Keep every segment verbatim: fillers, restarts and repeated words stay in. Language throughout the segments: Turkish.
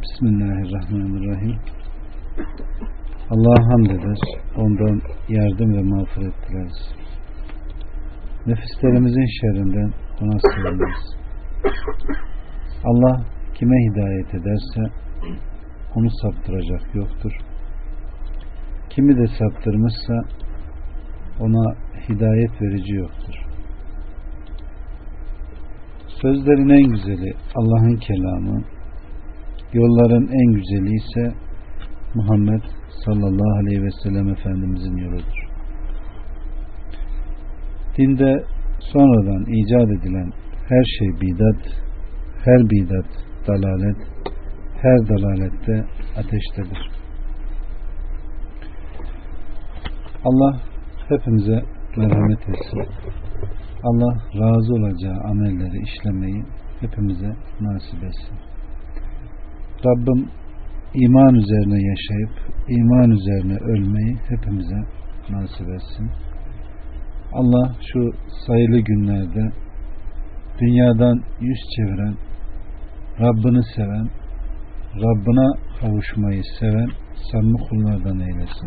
Bismillahirrahmanirrahim. Allah'a hamd eder, ondan yardım ve mağfiret dileriz. Nefislerimizin şerrinden ona sığınırız. Allah kime hidayet ederse onu saptıracak yoktur. Kimi de saptırmışsa ona hidayet verici yoktur. Sözlerin en güzeli Allah'ın kelamı, yolların en güzeli ise Muhammed sallallahu aleyhi ve sellem Efendimizin yoludur. Dinde sonradan icat edilen her şey bidat, her bidat dalalet, her dalalette ateştedir. Allah hepimize merhamet etsin. Allah razı olacağı amelleri işlemeyi hepimize nasip etsin. Rabbim iman üzerine yaşayıp iman üzerine ölmeyi hepimize nasip etsin. Allah şu sayılı günlerde dünyadan yüz çeviren, Rabbini seven, Rabbine kavuşmayı seven samimi kullardan eylesin.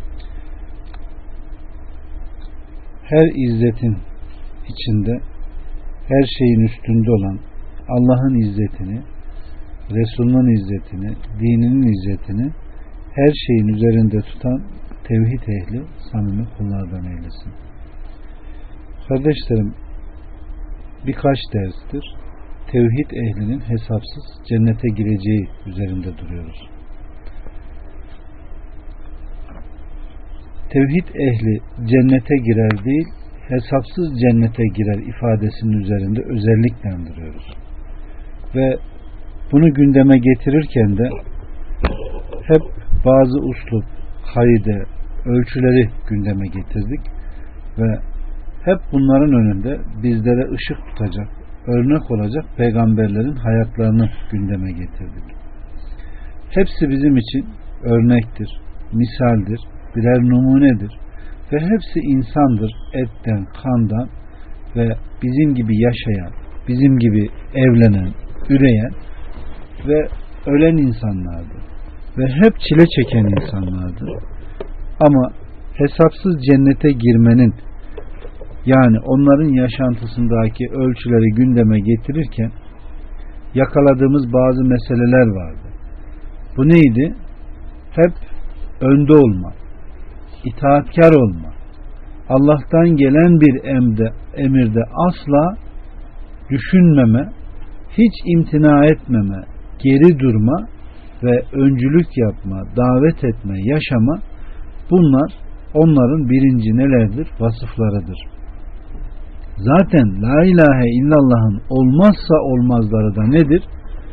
Her izzetin içinde, her şeyin üstünde olan Allah'ın izzetini, Resulünün izzetini, dininin izzetini her şeyin üzerinde tutan tevhid ehli samimi kullardan eylesin. Kardeşlerim, birkaç derstir tevhid ehlinin hesapsız cennete gireceği üzerinde duruyoruz. Tevhid ehli cennete girer değil, hesapsız cennete girer ifadesinin üzerinde özellikle duruyoruz. Ve bunu gündeme getirirken de hep bazı uslup, kaide, ölçüleri gündeme getirdik ve hep bunların önünde bizlere ışık tutacak, örnek olacak peygamberlerin hayatlarını gündeme getirdik. Hepsi bizim için örnektir, misaldir, birer numunedir ve hepsi insandır, etten, kandan ve bizim gibi yaşayan, bizim gibi evlenen, üreyen ve ölen insanlardır ve hep çile çeken insanlardır. Ama hesapsız cennete girmenin, yani onların yaşantısındaki ölçüleri gündeme getirirken yakaladığımız bazı meseleler vardı. Bu neydi? Hep önde olma, itaatkar olma, Allah'tan gelen bir emde, emirde asla düşünmeme, hiç imtina etmeme, geri durma ve öncülük yapma, davet etme, yaşama, bunlar onların birinci nelerdir? Vasıflarıdır. Zaten la ilahe illallah'ın olmazsa olmazları da nedir?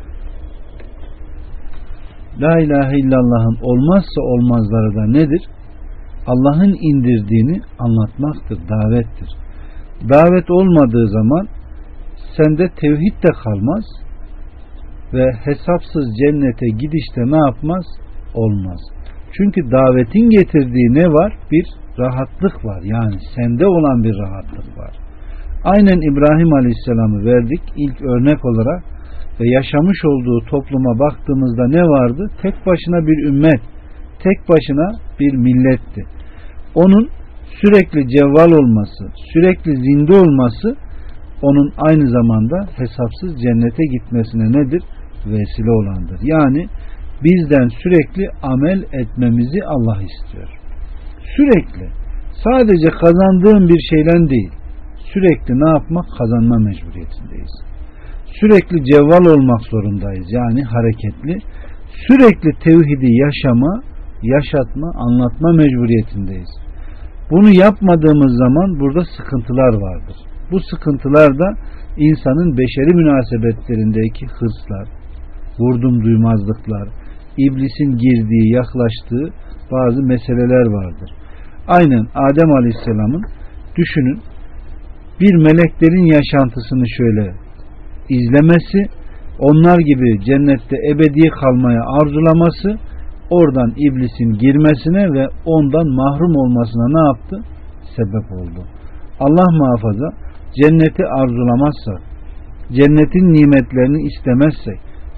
La ilahe illallah'ın olmazsa olmazları da nedir? Allah'ın indirdiğini anlatmaktır, davettir. Davet olmadığı zaman sende tevhid de kalmaz ve hesapsız cennete gidişte ne yapmaz? Olmaz. Çünkü davetin getirdiği ne var? Bir rahatlık var. Yani sende olan bir rahatlık var. Aynen İbrahim Aleyhisselam'ı verdik ilk örnek olarak ve yaşamış olduğu topluma baktığımızda ne vardı? Tek başına bir ümmet, tek başına bir milletti. Onun sürekli cevval olması, sürekli zinde olması onun aynı zamanda hesapsız cennete gitmesine nedir? Vesile olandır. Yani bizden sürekli amel etmemizi Allah istiyor. Sürekli. Sadece kazandığım bir şeyden değil. Sürekli ne yapmak? Kazanma mecburiyetindeyiz. Sürekli cevval olmak zorundayız. Yani hareketli. Sürekli tevhidi yaşama, yaşatma, anlatma mecburiyetindeyiz. Bunu yapmadığımız zaman burada sıkıntılar vardır. Bu sıkıntılar da insanın beşeri münasebetlerindeki hırslar, vurdum duymazlıklar, iblisin girdiği, yaklaştığı bazı meseleler vardır. Aynen Adem Aleyhisselam'ın düşünün bir meleklerin yaşantısını şöyle izlemesi, onlar gibi cennette ebedi kalmaya arzulaması, oradan iblisin girmesine ve ondan mahrum olmasına ne yaptı? Sebep oldu. Allah muhafaza, cenneti arzulamazsak, cennetin nimetlerini istemezsek,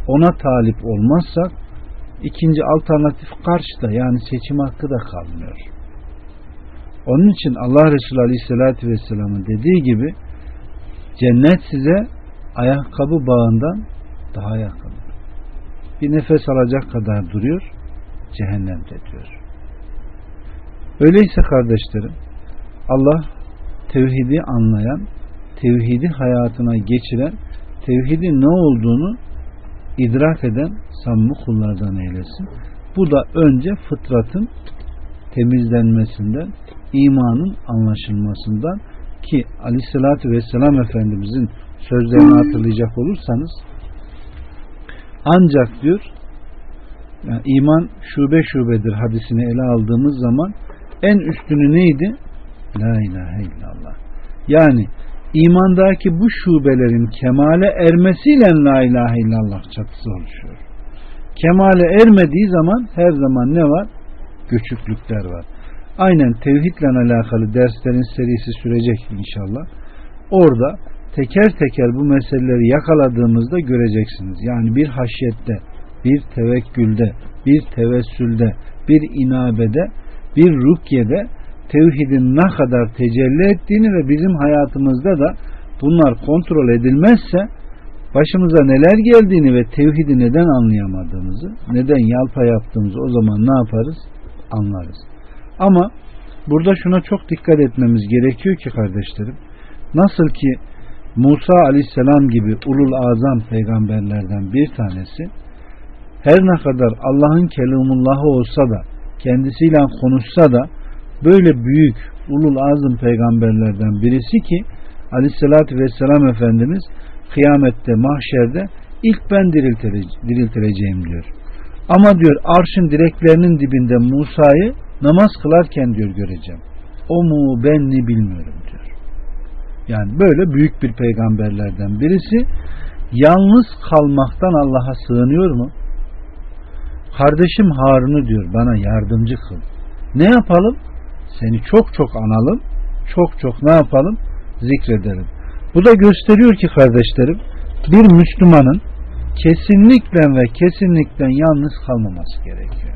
ona talip olmazsak ikinci alternatif karşıda, yani seçim hakkı da kalmıyor. Onun için Allah Resulü Aleyhisselatü Vesselam'ın dediği gibi cennet size ayakkabı bağından daha yakın. Bir nefes alacak kadar duruyor, cehennemde diyor. Öyleyse kardeşlerim, Allah tevhidi anlayan, tevhidi hayatına geçiren, tevhidin ne olduğunu idrak eden samimi kullardan eylesin. Bu da önce fıtratın temizlenmesinden, imanın anlaşılmasından, ki Aleyhisselatü Vesselam Efendimizin sözlerini hatırlayacak olursanız, ancak diyor, yani iman şube şubedir hadisini ele aldığımız zaman en üstünü neydi? La ilahe illallah. Yani imandaki bu şubelerin kemale ermesiyle la ilahe illallah çatısı oluşuyor. Kemale ermediği zaman her zaman ne var? Göçüklükler var. Aynen tevhidle alakalı derslerin serisi sürecek inşallah. Orada teker teker bu meseleleri yakaladığımızda göreceksiniz. Yani bir haşyette, bir tevekkülde, bir tevessülde, bir inabede, bir rukyede tevhidin ne kadar tecelli ettiğini ve bizim hayatımızda da bunlar kontrol edilmezse başımıza neler geldiğini ve tevhidi neden anlayamadığımızı, neden yalpa yaptığımızı o zaman ne yaparız? Anlarız. Ama burada şuna çok dikkat etmemiz gerekiyor ki kardeşlerim, nasıl ki Musa Aleyhisselam gibi ulul azam peygamberlerden bir tanesi her ne kadar Allah'ın kelimullahı olsa da, kendisiyle konuşsa da, böyle büyük ulul azım peygamberlerden birisi ki Aleyhisselatü Vesselam Efendimiz kıyamette, mahşerde ilk ben diriltileceğim diyor. Ama diyor arşın direklerinin dibinde Musa'yı namaz kılarken diyor göreceğim. O mu ben mi bilmiyorum diyor. Yani böyle büyük bir peygamberlerden birisi yalnız kalmaktan Allah'a sığınıyor mu? Kardeşim Harun'u diyor bana yardımcı kıl. Ne yapalım? Seni çok çok analım, çok çok ne yapalım? Zikredelim. Bu da gösteriyor ki kardeşlerim, bir Müslümanın kesinlikle ve kesinlikle yalnız kalmaması gerekiyor.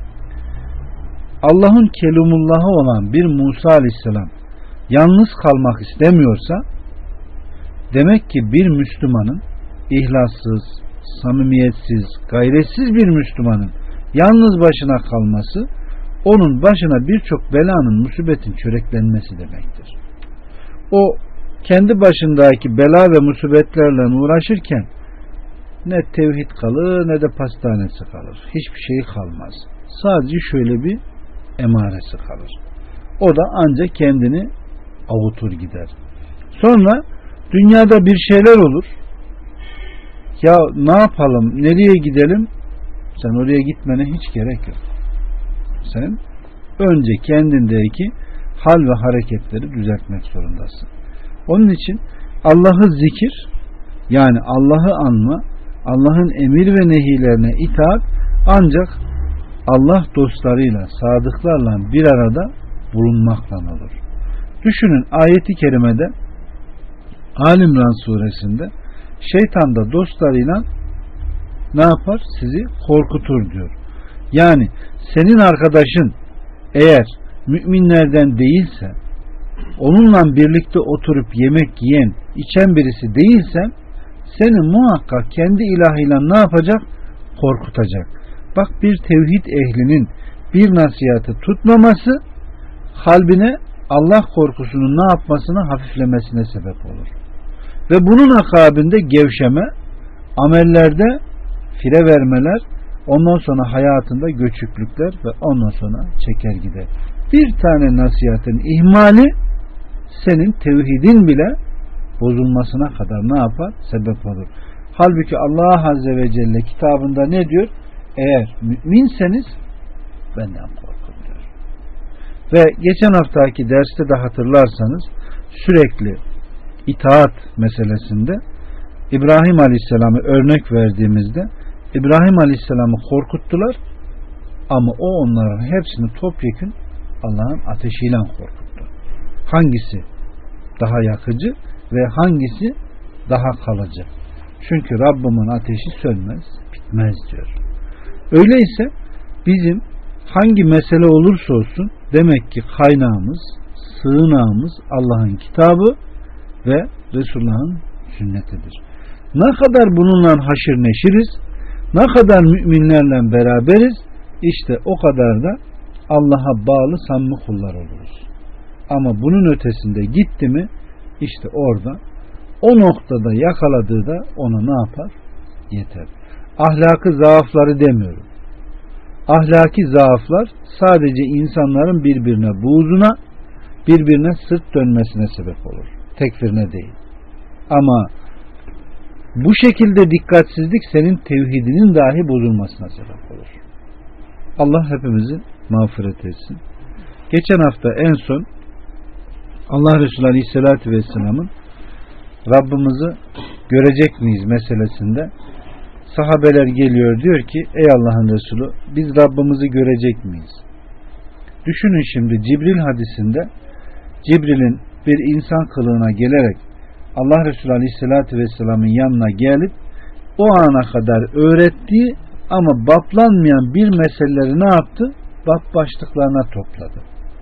Allah'ın kelimullahı olan bir Musa Aleyhisselam yalnız kalmak istemiyorsa, demek ki bir Müslümanın ihlassız, samimiyetsiz, gayretsiz bir Müslümanın yalnız başına kalması, onun başına birçok belanın, musibetin çöreklenmesi demektir. O kendi başındaki bela ve musibetlerle uğraşırken ne tevhid kalır ne de pastanesi kalır. Hiçbir şey kalmaz. Sadece şöyle bir emaresi kalır. O da ancak kendini avutur gider. Sonra dünyada bir şeyler olur. Ya ne yapalım? Nereye gidelim? Sen oraya gitmene hiç gerek yok. Sen önce kendindeki hal ve hareketleri düzeltmek zorundasın. Onun için Allah'ı zikir, yani Allah'ı anma, Allah'ın emir ve nehilerine itaat ancak Allah dostlarıyla, sadıklarla bir arada bulunmakla olur. Düşünün ayeti kerimede Ali İmran suresinde şeytan da dostlarıyla ne yapar? Sizi korkutur diyor. Yani senin arkadaşın eğer müminlerden değilse, onunla birlikte oturup yemek yiyen, içen birisi değilsen, seni muhakkak kendi ilahıyla ne yapacak? Korkutacak. Bak, bir tevhid ehlinin bir nasihatı tutmaması kalbine Allah korkusunun ne yapmasına, hafiflemesine sebep olur. Ve bunun akabinde gevşeme, amellerde fire vermeler, ondan sonra hayatında göçüklükler ve ondan sonra çeker gider. Bir tane nasihatin ihmali senin tevhidin bile bozulmasına kadar ne yapar? Sebep olur. Halbuki Allah Azze ve Celle kitabında ne diyor? Eğer müminseniz benden korkun diyor. Ve geçen haftaki derste de hatırlarsanız sürekli itaat meselesinde İbrahim Aleyhisselam'ı örnek verdiğimizde İbrahim Aleyhisselam'ı korkuttular ama o onların hepsini topyekün Allah'ın ateşiyle korkuttu. Hangisi daha yakıcı ve hangisi daha kalıcı? Çünkü Rabbimin ateşi sönmez, bitmez diyor. Öyleyse bizim hangi mesele olursa olsun demek ki kaynağımız, sığınağımız Allah'ın kitabı ve Resulullah'ın sünnetidir. Ne kadar bununla haşır neşiriz, ne kadar müminlerle beraberiz, işte o kadar da Allah'a bağlı samimi kullar oluruz. Ama bunun ötesinde gitti mi, işte orada o noktada yakaladığı da ona ne yapar? Yeter. Ahlakı zaafları demiyorum. Ahlaki zaaflar sadece insanların birbirine buğzuna, birbirine sırt dönmesine sebep olur. Tekfirine değil. Ama bu şekilde dikkatsizlik senin tevhidinin dahi bozulmasına sebep olur. Allah hepimizi mağfiret etsin. Geçen hafta en son Allah Resulü Aleyhisselatü Vesselam'ın Rabbimizi görecek miyiz meselesinde sahabeler geliyor, diyor ki ey Allah'ın Resulü, biz Rabbimizi görecek miyiz? Düşünün şimdi, Cibril hadisinde Cibril'in bir insan kılığına gelerek Allah Resulü Aleyhisselatü Vesselam'ın yanına gelip o ana kadar öğrettiği ama baplanmayan bir meseleleri ne yaptı? Bap başlıklarına topladı.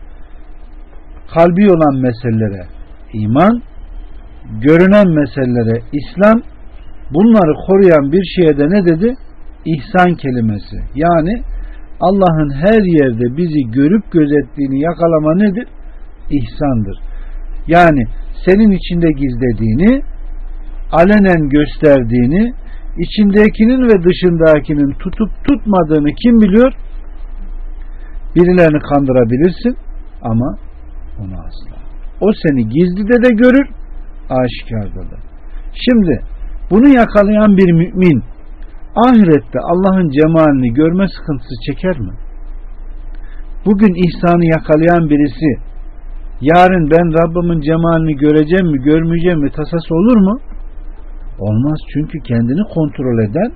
Kalbi olan meselelere iman, görünen meselelere İslam, bunları koruyan bir şeye de ne dedi? İhsan kelimesi. Yani Allah'ın her yerde bizi görüp gözettiğini yakalama nedir? İhsandır. Yani senin içinde gizlediğini, alenen gösterdiğini, içindekinin ve dışındakinin tutup tutmadığını kim biliyor? Birilerini kandırabilirsin ama onu asla. O seni gizlide de görür, aşikarda da. Şimdi bunu yakalayan bir mümin ahirette Allah'ın cemalini görme sıkıntısı çeker mi? Bugün ihsanı yakalayan birisi yarın ben Rabbimin cemalini göreceğim mi görmeyeceğim mi tasası olur mu? Olmaz, çünkü kendini kontrol eden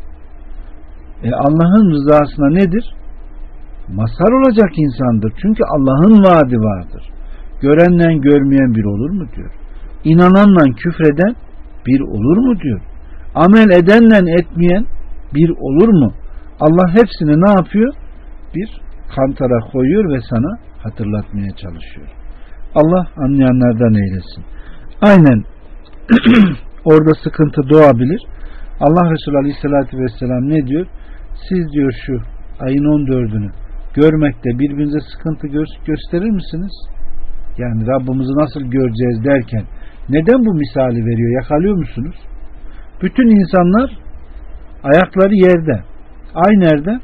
e, Allah'ın rızasına nedir? Mazhar olacak insandır. Çünkü Allah'ın vaadi vardır. Görenle görmeyen bir olur mu diyor. İnananla küfreden bir olur mu diyor. Amel edenle etmeyen bir olur mu? Allah hepsini ne yapıyor? Bir kantara koyuyor ve sana hatırlatmaya çalışıyor. Allah anlayanlardan eylesin. Aynen orada sıkıntı doğabilir. Allah Resulü Aleyhisselatü Vesselam ne diyor? Siz diyor şu ayın on dördünü görmekte birbirinize sıkıntı gö- gösterir misiniz? Yani Rabbimizi nasıl göreceğiz derken neden bu misali veriyor? Yakalıyor musunuz? Bütün insanlar ayakları yerde. Ay nerede?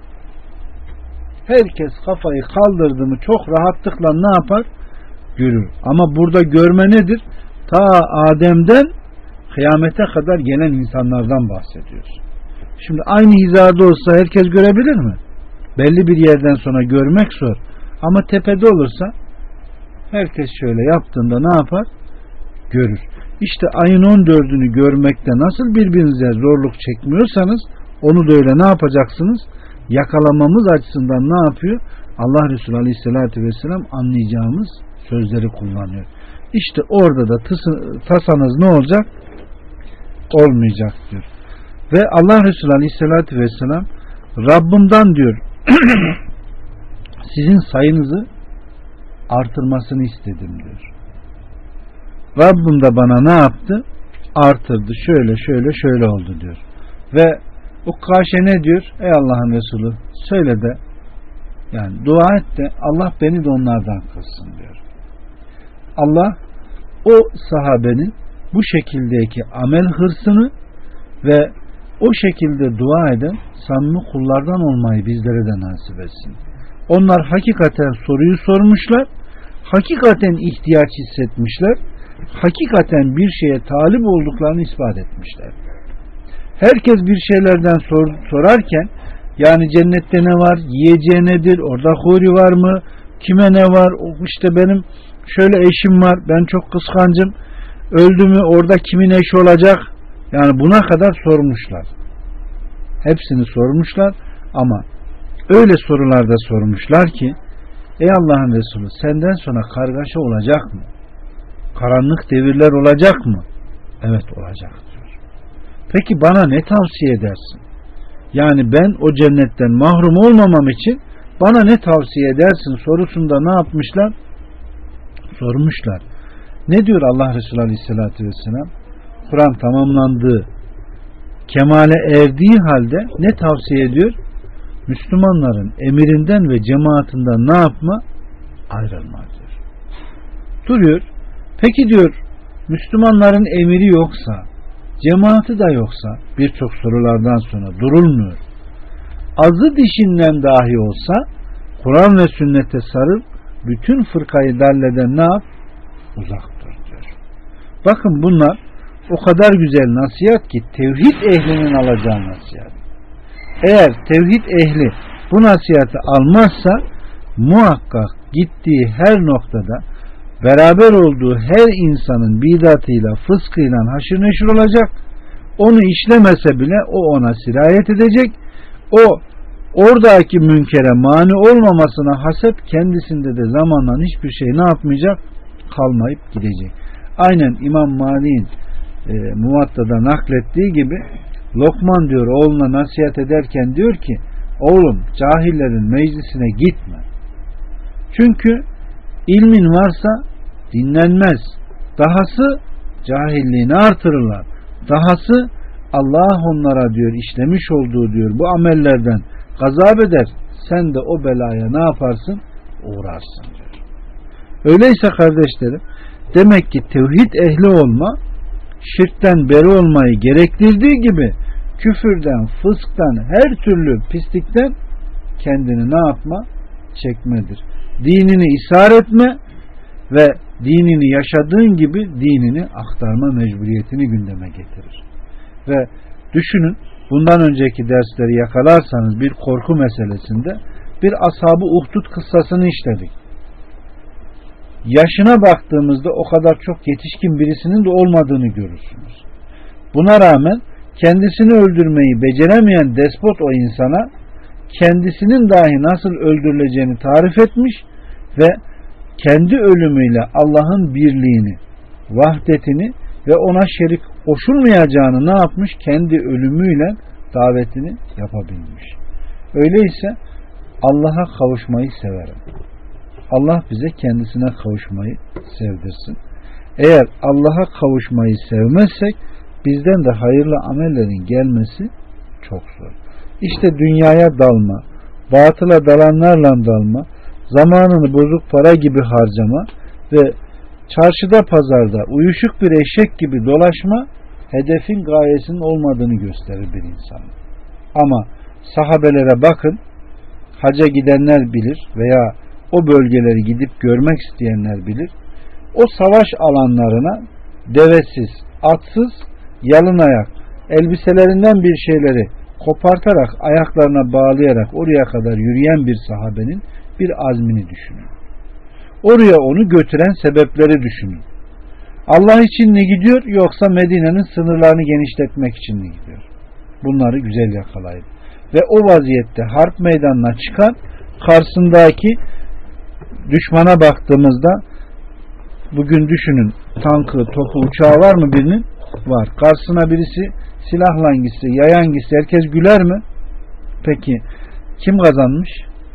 Herkes kafayı kaldırdı mı çok rahatlıkla ne yapar? Görür. Ama burada görme nedir? Ta Adem'den kıyamete kadar gelen insanlardan bahsediyoruz. Şimdi aynı hizada olsa herkes görebilir mi? Belli bir yerden sonra görmek zor. Ama tepede olursa herkes şöyle yaptığında ne yapar? Görür. İşte ayın on dördünü görmekte nasıl birbirinize zorluk çekmiyorsanız onu da öyle ne yapacaksınız? Yakalamamız açısından ne yapıyor? Allah Resulü Aleyhisselatü Vesselam anlayacağımız sözleri kullanıyor. İşte orada da tısı, tasanız ne olacak? Olmayacak diyor. Ve Allah Resulü Aleyhisselatü Vesselam Rabbimden diyor sizin sayınızı artırmasını istedim diyor. Rabbim de bana ne yaptı? Artırdı. Şöyle şöyle şöyle oldu diyor. Ve Ukkaşe ne diyor? Ey Allah'ın Resulü söyle de yani dua et de Allah beni de onlardan kılsın diyor. Allah o sahabenin bu şekildeki amel hırsını ve o şekilde dua eden samimi kullardan olmayı bizlere de nasip etsin. Onlar hakikaten soruyu sormuşlar, hakikaten ihtiyaç hissetmişler, hakikaten bir şeye talip olduklarını ispat etmişler. Herkes bir şeylerden sor, sorarken yani cennette ne var, yiyeceği nedir, orada huri var mı, kime ne var, işte benim şöyle eşim var, ben çok kıskancım, öldü mü orada kimin eşi olacak, yani buna kadar sormuşlar. Hepsini sormuşlar ama öyle sorularda sormuşlar ki ey Allah'ın Resulü senden sonra kargaşa olacak mı? Karanlık devirler olacak mı? Evet olacak diyor. Peki bana ne tavsiye edersin? Yani ben o cennetten mahrum olmamam için bana ne tavsiye edersin sorusunda ne yapmışlar? Sormuşlar. Ne diyor Allah Resulü Aleyhisselatü Vesselam? Kur'an tamamlandığı, kemale erdiği halde ne tavsiye ediyor? Müslümanların emirinden ve cemaatinden ne yapma? Ayrılma diyor. Duruyor. Peki diyor, Müslümanların emiri yoksa, cemaati de yoksa birçok sorulardan sonra durulmuyor. Azı dişinden dahi olsa Kur'an ve sünnete sarıp bütün fırkayı dalleden ne yap? Uzak dur diyor. Bakın bunlar o kadar güzel nasihat ki tevhid ehlinin alacağı nasihat. Eğer tevhid ehli bu nasihati almazsa muhakkak gittiği her noktada beraber olduğu her insanın bidatıyla, fıskıyla haşır neşir olacak. Onu işlemese bile o ona sirayet edecek. O oradaki münkere mani olmamasına hasep kendisinde de zamanla hiçbir şey ne yapmayacak? Kalmayıp gidecek. Aynen İmam Malik'in e, Muvatta'da naklettiği gibi Lokman diyor oğluna nasihat ederken diyor ki oğlum cahillerin meclisine gitme. Çünkü ilmin varsa dinlenmez. Dahası cahilliğini artırırlar. Dahası Allah onlara diyor işlemiş olduğu diyor bu amellerden gazap eder. Sen de o belaya ne yaparsın? Uğrarsın diyor. Öyleyse kardeşlerim demek ki tevhid ehli olma şirkten beri olmayı gerektirdiği gibi küfürden, fısktan, her türlü pislikten kendini ne yapma? Çekmedir. Dinini ishar etme ve dinini yaşadığın gibi dinini aktarma mecburiyetini gündeme getirir. Ve düşünün bundan önceki dersleri yakalarsanız bir korku meselesinde bir ashab-ı Uhdud kıssasını işledik. Yaşına baktığımızda o kadar çok yetişkin birisinin de olmadığını görürsünüz. Buna rağmen kendisini öldürmeyi beceremeyen despot o insana kendisinin dahi nasıl öldürüleceğini tarif etmiş ve kendi ölümüyle Allah'ın birliğini, vahdetini ve ona şerik koşulmayacağını ne yapmış? Kendi ölümüyle davetini yapabilmiş. Öyleyse Allah'a kavuşmayı severim. Allah bize kendisine kavuşmayı sevdirsin. Eğer Allah'a kavuşmayı sevmezsek bizden de hayırlı amellerin gelmesi çok zor. İşte dünyaya dalma, batıla dalanlarla dalma, zamanını bozuk para gibi harcama ve çarşıda pazarda uyuşuk bir eşek gibi dolaşma hedefin gayesinin olmadığını gösterir bir insan. Ama sahabelere bakın, haca gidenler bilir veya o bölgeleri gidip görmek isteyenler bilir. O savaş alanlarına devesiz, atsız, yalın ayak, elbiselerinden bir şeyleri kopartarak ayaklarına bağlayarak oraya kadar yürüyen bir sahabenin bir azmini düşünün. Oraya onu götüren sebepleri düşünün. Allah için mi gidiyor yoksa Medine'nin sınırlarını genişletmek için mi gidiyor? Bunları güzel yakalayın. Ve o vaziyette harp meydanına çıkan karşısındaki düşmana baktığımızda bugün düşünün tankı, topu, uçağı var mı birinin? Var. Karşısına birisi silahla gitse, yayan gitse herkes güler mi? Peki kim kazanmış?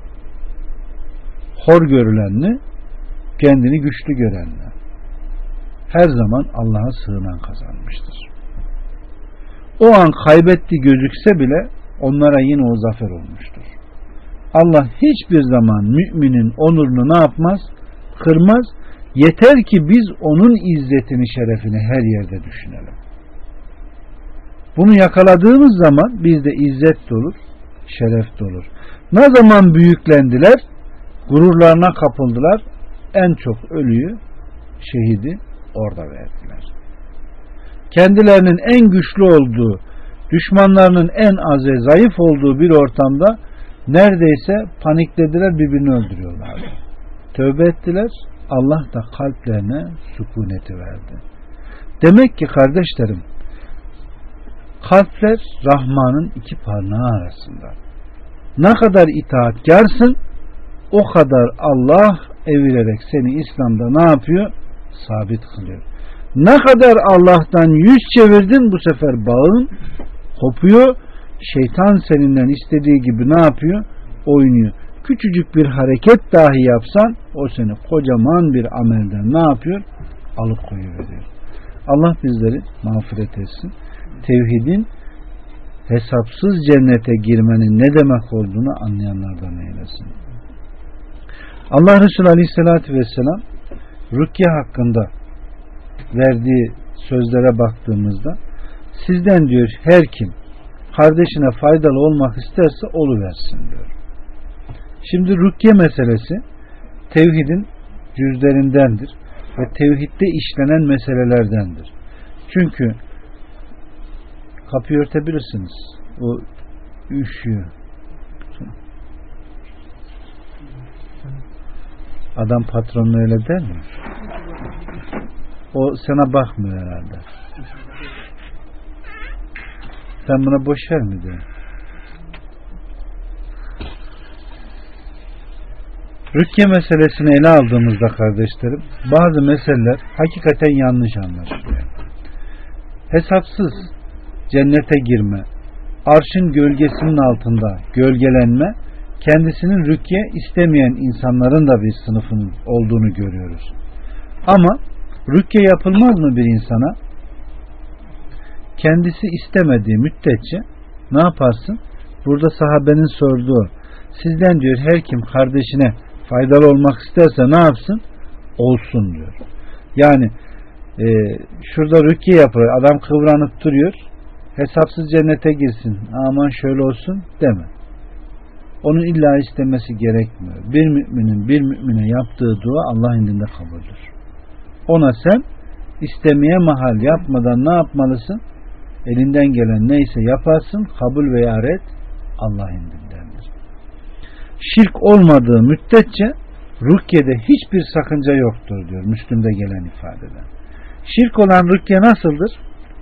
Hor görülenli, kendini güçlü görenli. Her zaman Allah'a sığınan kazanmıştır. O an kaybetti gözükse bile onlara yine o zafer olmuştur. Allah hiçbir zaman müminin onurunu ne yapmaz? Kırmaz. Yeter ki biz onun izzetini, şerefini her yerde düşünelim. Bunu yakaladığımız zaman bizde izzet de olur, şeref de olur. Ne zaman büyüklendiler, gururlarına kapıldılar, en çok ölüyü, şehidi orada verdiler. Kendilerinin en güçlü olduğu, düşmanlarının en az ve zayıf olduğu bir ortamda neredeyse paniklediler, birbirini öldürüyorlardı. Tövbe ettiler, Allah da kalplerine sükuneti verdi. Demek ki kardeşlerim, kalpler Rahman'ın iki parmağı arasında. Ne kadar itaatkarsın, o kadar Allah evirerek seni İslam'da ne yapıyor? Sabit kılıyor. Ne kadar Allah'tan yüz çevirdin, bu sefer bağın kopuyor. Şeytan seninle istediği gibi ne yapıyor? Oynuyor. Küçücük bir hareket dahi yapsan o seni kocaman bir amelden ne yapıyor? Alıkoyuveriyor. Allah bizleri mağfiret etsin. Tevhidin hesapsız cennete girmenin ne demek olduğunu anlayanlardan eylesin. Allah Resulü Aleyhisselatü Vesselam rukye hakkında verdiği sözlere baktığımızda sizden diyor her kim kardeşine faydalı olmak isterse oluversin diyor. Şimdi rukye meselesi tevhidin cüzlerindendir ve tevhidde işlenen meselelerdendir. Çünkü kapıyı örtebilirsiniz. O üşüyor. Adam patronuna öyle der mi? O sana bakmıyor herhalde. Sen buna boş ver mi diyor? Rükye meselesini ele aldığımızda kardeşlerim, bazı meseleler hakikaten yanlış anlaşılıyor. Hesapsız cennete girme, arşın gölgesinin altında gölgelenme, kendisinin rükye istemeyen insanların da bir sınıfının olduğunu görüyoruz. Ama rükye yapılmaz mı bir insana? Kendisi istemediği müddetçe ne yaparsın? Burada sahabenin sorduğu, sizden diyor her kim kardeşine faydalı olmak isterse ne yapsın? Olsun diyor. Yani e, şurada rükye yapıyor, adam kıvranıp duruyor, hesapsız cennete girsin, aman şöyle olsun deme. Onun illa istemesi gerekmiyor. Bir müminin bir mümine yaptığı dua Allah indinde kabuldür. Ona sen istemeye mahal yapmadan ne yapmalısın? Elinden gelen neyse yaparsın, kabul veya red Allah indindendir. Şirk olmadığı müddetçe rukyede hiçbir sakınca yoktur diyor Müslüm'de gelen ifadeden. Şirk olan rukye nasıldır?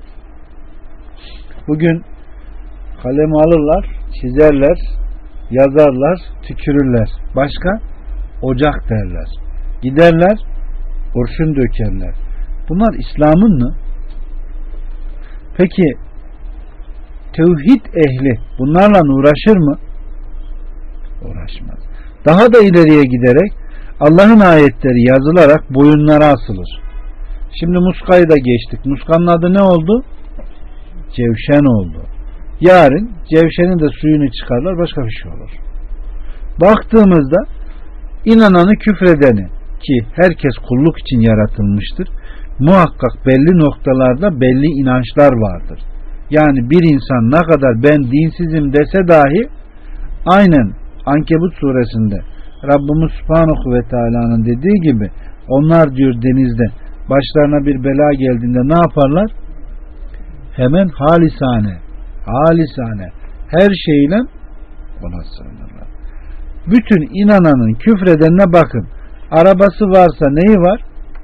Bugün kalemi alırlar, çizerler, yazarlar, tükürürler. Başka? Ocak derler. Giderler, kurşun dökerler. Bunlar İslam'ın mı? Peki tevhid ehli bunlarla uğraşır mı? Uğraşmaz. Daha da ileriye giderek Allah'ın ayetleri yazılarak boyunlara asılır. Şimdi muskayı da geçtik. Muskanın adı ne oldu? Cevşen oldu. Yarın cevşenin de suyunu çıkarlar, başka bir şey olur. Baktığımızda inananı küfredeni, ki herkes kulluk için yaratılmıştır, muhakkak belli noktalarda belli inançlar vardır. Yani bir insan ne kadar ben dinsizim dese dahi aynen Ankebut suresinde Rabbimiz Subhanahu ve Teala'nın dediği gibi onlar diyor denizde başlarına bir bela geldiğinde ne yaparlar? Hemen halisane halisane her şeyle ona sığınırlar. Bütün inananın küfredenine bakın. Arabası varsa neyi var?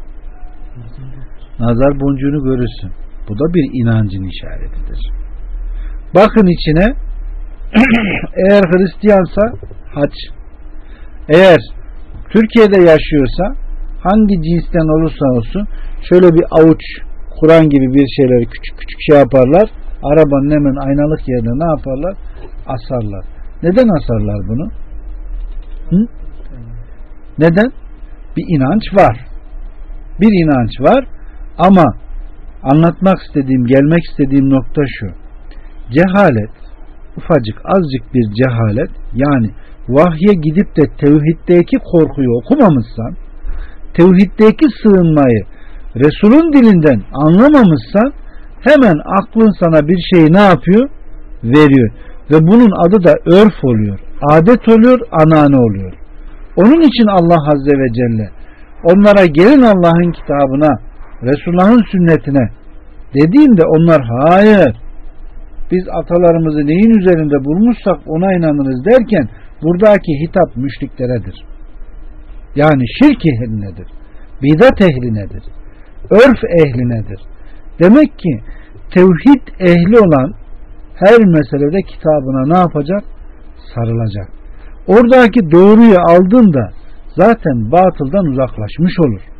Nazar boncuğunu görürsün. Bu da bir inancın işaretidir. Bakın içine eğer Hristiyansa hac, eğer Türkiye'de yaşıyorsa hangi cinsten olursa olsun şöyle bir avuç Kur'an gibi bir şeyleri küçük küçük şey yaparlar. Arabanın hemen aynalık yerine ne yaparlar? Asarlar. Neden asarlar bunu? Hı? Neden? Bir inanç var. Bir inanç var ama anlatmak istediğim, gelmek istediğim nokta şu. Cehalet, ufacık azıcık bir cehalet, yani vahye gidip de tevhiddeki korkuyu okumamışsan, tevhiddeki sığınmayı Resul'ün dilinden anlamamışsan hemen aklın sana bir şeyi ne yapıyor? Veriyor. Ve bunun adı da örf oluyor. Adet oluyor, anane oluyor. Onun için Allah Azze ve Celle onlara gelin Allah'ın kitabına, Resulullah'ın sünnetine dediğinde onlar hayır biz atalarımızı neyin üzerinde bulmuşsak ona inanırız derken buradaki hitap müşrikleredir. Yani şirk ehlinedir. Bidat ehlinedir. Örf ehlinedir. Demek ki tevhid ehli olan her meselede kitabına ne yapacak? Sarılacak. Oradaki doğruyu aldığında zaten batıldan uzaklaşmış olur.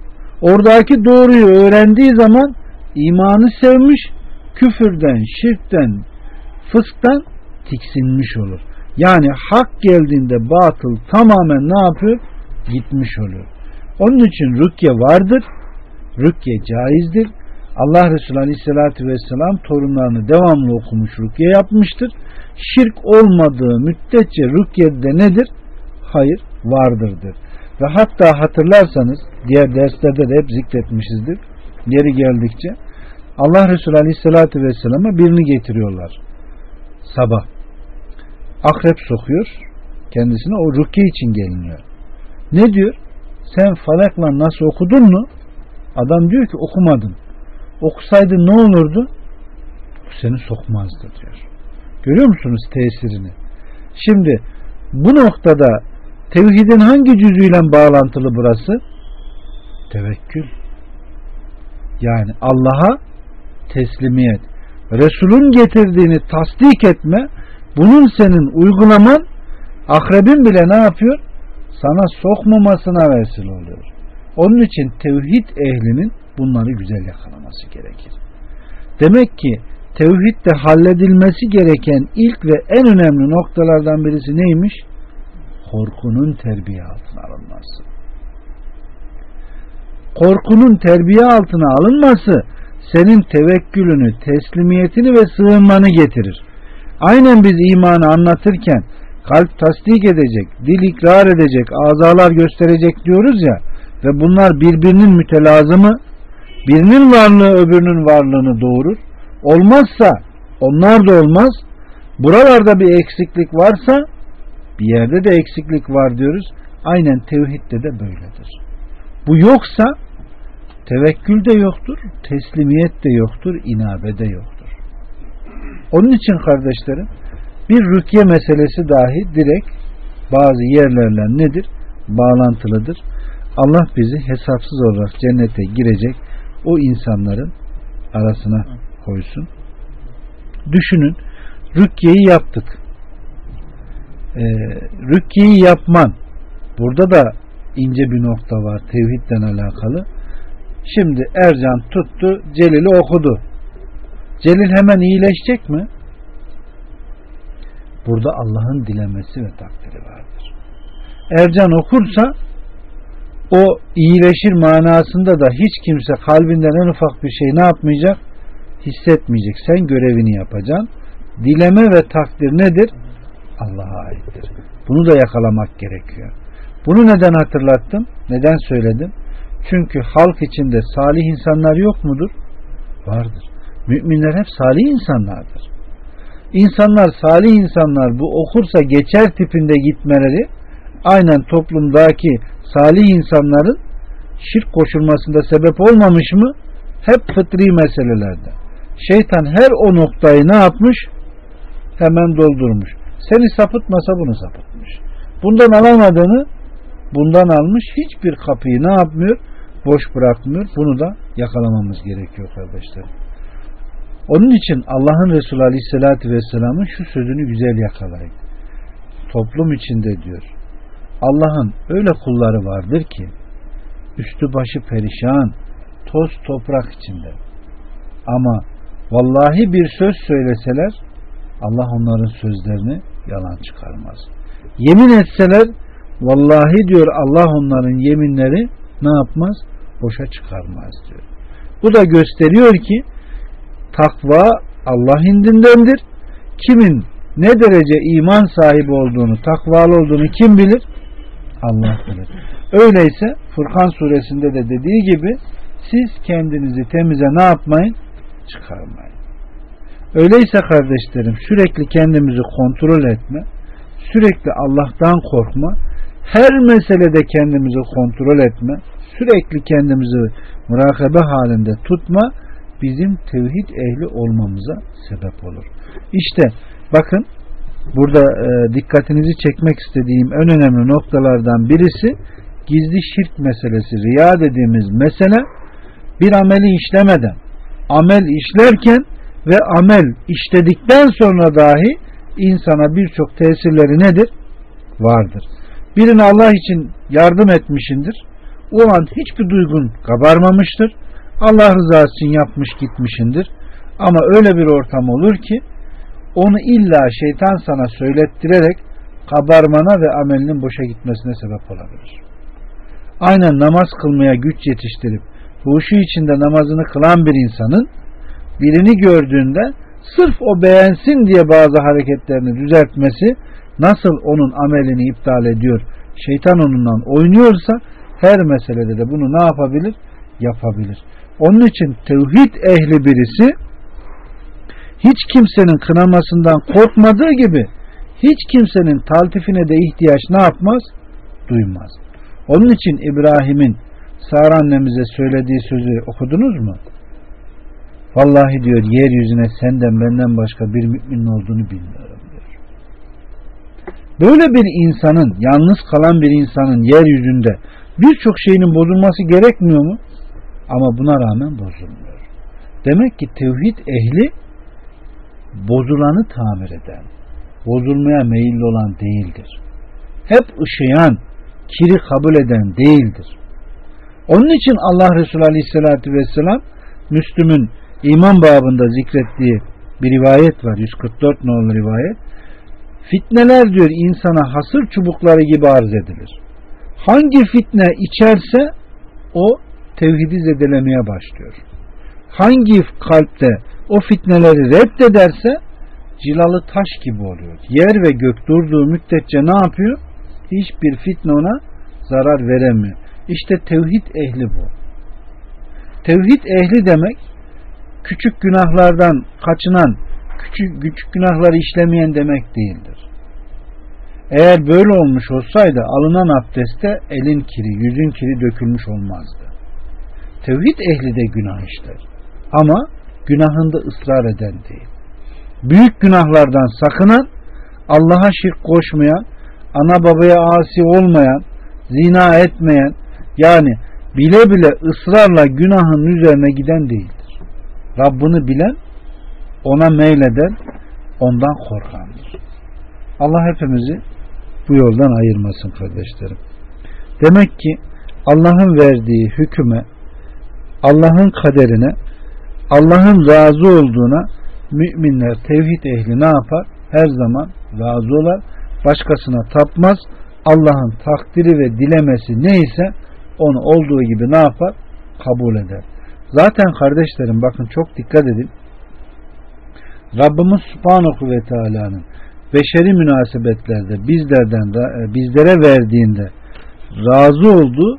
Oradaki doğruyu öğrendiği zaman imanı sevmiş, küfürden, şirkten, fısktan tiksinmiş olur. Yani hak geldiğinde batıl tamamen ne yapıyor? Gitmiş oluyor. Onun için rükye vardır. Rükye caizdir. Allah Resulü Aleyhisselatü Vesselam torunlarını devamlı okumuş, rükye yapmıştır. Şirk olmadığı müddetçe rükyede nedir? Hayır, vardırdır. Ve hatta hatırlarsanız diğer derslerde de hep zikretmişizdir. Yeri geldikçe Allah Resulü Aleyhisselatü Vesselam'a birini getiriyorlar. Sabah. Akrep sokuyor. Kendisine o rükye için geliniyor. Ne diyor? Sen Falak'la nasıl okudun mu? Adam diyor ki okumadım. Okusaydın ne olurdu? Seni sokmazdı diyor. Görüyor musunuz tesirini? Şimdi bu noktada tevhidin hangi cüzüyle bağlantılı burası? Tevekkül. Yani Allah'a teslimiyet. Resul'ün getirdiğini tasdik etme, bunun senin uygulaman akrebin bile ne yapıyor? Sana sokmamasına vesile oluyor. Onun için tevhid ehlinin bunları güzel yakalaması gerekir. Demek ki tevhidde halledilmesi gereken ilk ve en önemli noktalardan birisi neymiş? Korkunun terbiye altına alınması. Korkunun terbiye altına alınması senin tevekkülünü, teslimiyetini ve sığınmanı getirir. Aynen biz imanı anlatırken kalp tasdik edecek, dil ikrar edecek, azalar gösterecek diyoruz ya ve bunlar birbirinin mütelazımı, birinin varlığı öbürünün varlığını doğurur. Olmazsa onlar da olmaz. Buralarda bir eksiklik varsa bir yerde de eksiklik var diyoruz. Aynen tevhidde de böyledir. Bu yoksa tevekkül de yoktur, teslimiyet de yoktur, inabe de yoktur. Onun için kardeşlerim bir rükye meselesi dahi direkt bazı yerlerle nedir? Bağlantılıdır. Allah bizi hesapsız olarak cennete girecek o insanların arasına koysun. Düşünün, rükyeyi yaptık. Ee, rükyeyi yapman, burada da ince bir nokta var tevhidden alakalı. Şimdi Ercan tuttu, Celil'i okudu. Celil hemen iyileşecek mi? Burada Allah'ın dilemesi ve takdiri vardır. Ercan okursa o iyileşir manasında da hiç kimse kalbinden en ufak bir şey ne yapmayacak? Hissetmeyecek. Sen görevini yapacaksın. Dileme ve takdir nedir? Allah'a aittir. Bunu da yakalamak gerekiyor. Bunu neden hatırlattım? Neden söyledim? Çünkü halk içinde salih insanlar yok mudur? Vardır. Müminler hep salih insanlardır. İnsanlar, salih insanlar bu okursa geçer tipinde gitmeleri aynen toplumdaki salih insanların şirk koşulmasında sebep olmamış mı? Hep fıtri meselelerde. Şeytan her o noktayı ne yapmış? Hemen doldurmuş. Seni sapıtmasa bunu sapıtmış. Bundan alamadığını bundan almış. Hiçbir kapıyı ne yapmıyor? Boş bırakmıyor. Bunu da yakalamamız gerekiyor kardeşler. Onun için Allah'ın Resulü Aleyhisselatü Vesselam'ın şu sözünü güzel yakalayın. Toplum içinde diyor, Allah'ın öyle kulları vardır ki üstü başı perişan, toz toprak içinde. Ama vallahi bir söz söyleseler Allah onların sözlerini yalan çıkarmaz. Yemin etseler vallahi diyor Allah onların yeminleri ne yapmaz? Boşa çıkarmaz diyor. Bu da gösteriyor ki takva Allah indindendir. Kimin ne derece iman sahibi olduğunu, takvalı olduğunu kim bilir? Allah bilir. Öyleyse Furkan suresinde de dediği gibi siz kendinizi temize ne yapmayın? Çıkarmayın. Öyleyse kardeşlerim sürekli kendimizi kontrol etme, sürekli Allah'tan korkma, her meselede kendimizi kontrol etme, sürekli kendimizi murakabe halinde tutma bizim tevhid ehli olmamıza sebep olur. İşte bakın burada e, dikkatinizi çekmek istediğim en önemli noktalardan birisi gizli şirk meselesi, riya dediğimiz mesele bir ameli işlemeden, amel işlerken ve amel işledikten sonra dahi insana birçok tesirleri nedir? Vardır. Birine Allah için yardım etmişindir. o an hiçbir duygun kabarmamıştır. Allah rızası için yapmış gitmişindir. Ama öyle bir ortam olur ki onu illa şeytan sana söylettirerek kabarmana ve amelinin boşa gitmesine sebep olabilir. Aynen namaz kılmaya güç yetiştirip huşu içinde namazını kılan bir insanın birini gördüğünde sırf o beğensin diye bazı hareketlerini düzeltmesi nasıl onun amelini iptal ediyor, şeytan onunla oynuyorsa her meselede de bunu ne yapabilir? Yapabilir. Onun için tevhid ehli birisi hiç kimsenin kınamasından korkmadığı gibi hiç kimsenin taltifine de ihtiyaç ne yapmaz? Duymaz. Onun için İbrahim'in Sara annemize söylediği sözü okudunuz mu? Vallahi diyor yeryüzüne senden benden başka bir müminin olduğunu bilmiyorum diyor. Böyle bir insanın, yalnız kalan bir insanın yeryüzünde birçok şeyinin bozulması gerekmiyor mu? Ama buna rağmen bozulmuyor. Demek ki tevhid ehli bozulanı tamir eden, bozulmaya meyilli olan değildir. Hep ışıyan, kiri kabul eden değildir. Onun için Allah Resulü Aleyhisselatü Vesselam Müslüm'ün iman babında zikrettiği bir rivayet var. yüz kırk dört nolu rivayet. Fitneler diyor insana hasır çubukları gibi arz edilir. Hangi fitne içerse o tevhidi zedelemeye başlıyor. Hangi kalpte o fitneleri reddederse cilalı taş gibi oluyor. Yer ve gök durduğu müddetçe ne yapıyor? Hiçbir fitne ona zarar veremiyor. İşte tevhid ehli bu. Tevhid ehli demek küçük günahlardan kaçınan, küçük, küçük günahları işlemeyen demek değildir. Eğer böyle olmuş olsaydı alınan abdeste elin kiri, yüzün kiri dökülmüş olmazdı. Tevhid ehli de günah işler. Ama günahında ısrar eden değil. Büyük günahlardan sakınan, Allah'a şirk koşmayan, ana babaya asi olmayan, zina etmeyen, yani bile bile ısrarla günahın üzerine giden değildir. Rabbini bilen, ona meyleden, ondan korkandır. Allah hepimizi bu yoldan ayırmasın kardeşlerim. Demek ki Allah'ın verdiği hüküme, Allah'ın kaderine, Allah'ın razı olduğuna müminler, tevhid ehli ne yapar? Her zaman razı olar. Başkasına tapmaz. Allah'ın takdiri ve dilemesi neyse onu olduğu gibi ne yapar? Kabul eder. Zaten kardeşlerim bakın çok dikkat edin. Rabbimiz Subhanahu ve Teala'nın beşeri münasebetlerde bizlerden bizlere verdiğinde razı olduğu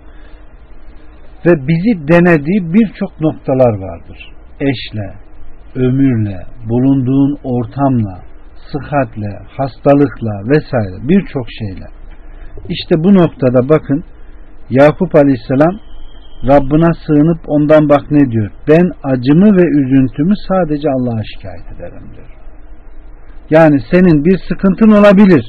ve bizi denediği birçok noktalar vardır. Eşle, ömürle, bulunduğun ortamla, sıhhatle, hastalıkla vesaire birçok şeyle. İşte bu noktada bakın Yakup Aleyhisselam Rabbına sığınıp ondan bak ne diyor? Ben acımı ve üzüntümü sadece Allah'a şikayet ederim diyor. Yani senin bir sıkıntın olabilir.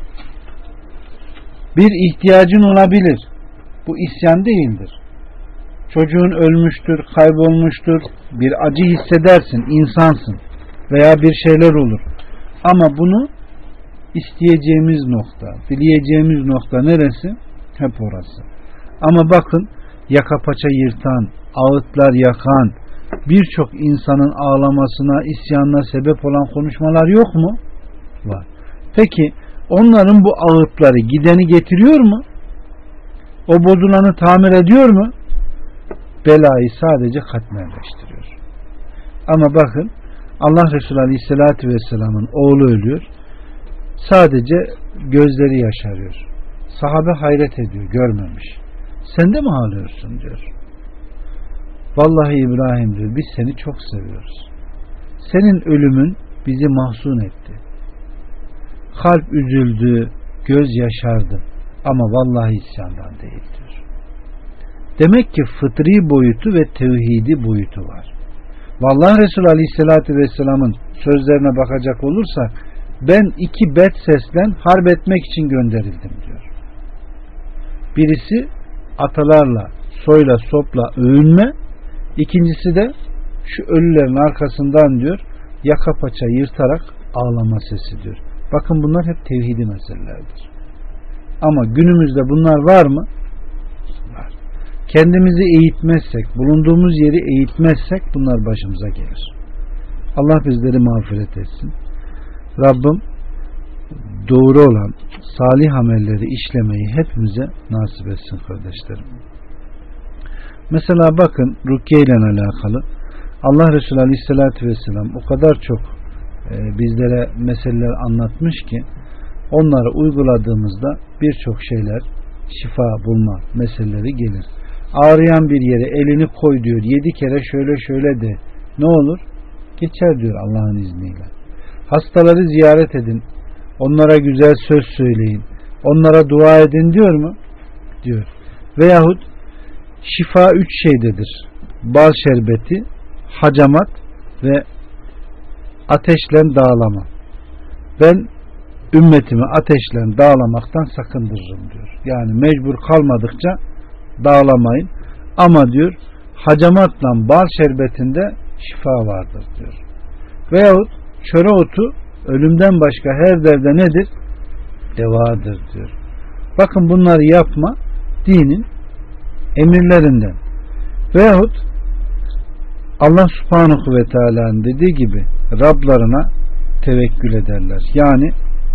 Bir ihtiyacın olabilir. Bu isyan değildir. Çocuğun ölmüştür, kaybolmuştur. Bir acı hissedersin, insansın. Veya bir şeyler olur. Ama bunu isteyeceğimiz nokta, dileyeceğimiz nokta neresi? Hep orası. Ama bakın yaka paça yırtan, ağıtlar yakan, birçok insanın ağlamasına, isyanına sebep olan konuşmalar yok mu? Var. Peki onların bu ağıtları gideni getiriyor mu? O bozulanı tamir ediyor mu? Belayı sadece katmerleştiriyor. Ama bakın Allah Resulü Aleyhisselatü Vesselam'ın oğlu ölüyor. Sadece gözleri yaşarıyor. Sahabe hayret ediyor, görmemiş. Sen de mi ağlıyorsun diyor. Vallahi İbrahim diyor, biz seni çok seviyoruz. Senin ölümün bizi mahzun etti. Kalp üzüldü, göz yaşardı. Ama vallahi isyandan değil diyor. Demek ki fıtri boyutu ve tevhidi boyutu var. Vallahi Resulü Aleyhisselatü Vesselam'ın sözlerine bakacak olursak ben iki bet seslen harp etmek için gönderildim diyor. Birisi atalarla, soyla, sopla övünme. İkincisi de şu ölülerin arkasından diyor yaka paça yırtarak ağlama sesi diyor. Bakın bunlar hep tevhidi meselelerdir. Ama günümüzde bunlar var mı? Var. kendimizi eğitmezsek, bulunduğumuz yeri eğitmezsek bunlar başımıza gelir. Allah bizleri mağfiret etsin. Rabbim doğru olan salih amelleri işlemeyi hepimize nasip etsin kardeşlerim. Mesela bakın rukiye ile alakalı Allah Resulü Aleyhisselatü Vesselam o kadar çok e, bizlere meseleler anlatmış ki onları uyguladığımızda birçok şeyler şifa bulma meseleleri gelir. Ağrıyan bir yere elini koy diyor, yedi kere şöyle şöyle de ne olur? Geçer diyor Allah'ın izniyle. Hastaları ziyaret edin, onlara güzel söz söyleyin, onlara dua edin diyor mu? Diyor. Veyahut şifa üç şeydedir. Bal şerbeti, hacamat ve ateşle dağlama. Ben ümmetimi ateşle dağlamaktan sakındırırım diyor. Yani mecbur kalmadıkça dağlamayın. Ama diyor hacamatla bal şerbetinde şifa vardır diyor. Veyahut çöre otu ölümden başka her derde nedir? Devadır diyor. Bakın bunları yapma dinin emirlerinden. Veyahut Allah Subhanahu ve Teala'nın dediği gibi Rablarına tevekkül ederler. Yani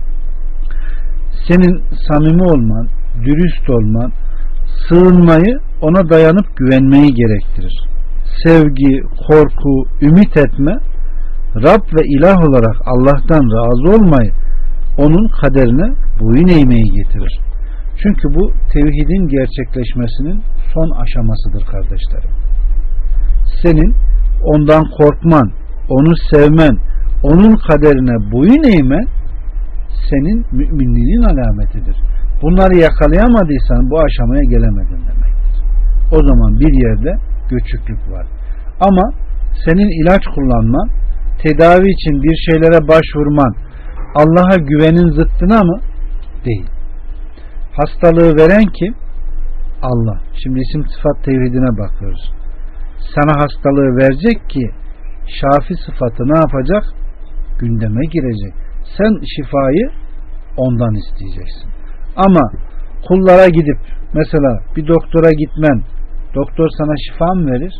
senin samimi olman, dürüst olman, sığınmayı, ona dayanıp güvenmeyi gerektirir. Sevgi, korku, ümit etme, Rab ve ilah olarak Allah'tan razı olmayı, onun kaderine boyun eğmeyi getirir. Çünkü bu tevhidin gerçekleşmesinin son aşamasıdır kardeşlerim. Senin ondan korkman, onu sevmen, onun kaderine boyun eğmen senin müminliğinin alametidir. Bunları yakalayamadıysan bu aşamaya gelemedin demektir. O zaman bir yerde göçüklük var. Ama senin ilaç kullanman, tedavi için bir şeylere başvurman Allah'a güvenin zıttına mı? Değil. Hastalığı veren kim? Allah. Şimdi isim sıfat tevhidine bakıyoruz. Sana hastalığı verecek ki şafi sıfatı ne yapacak? Gündeme girecek. Sen şifayı ondan isteyeceksin. Ama kullara gidip mesela bir doktora gitmen, doktor sana şifa mı verir?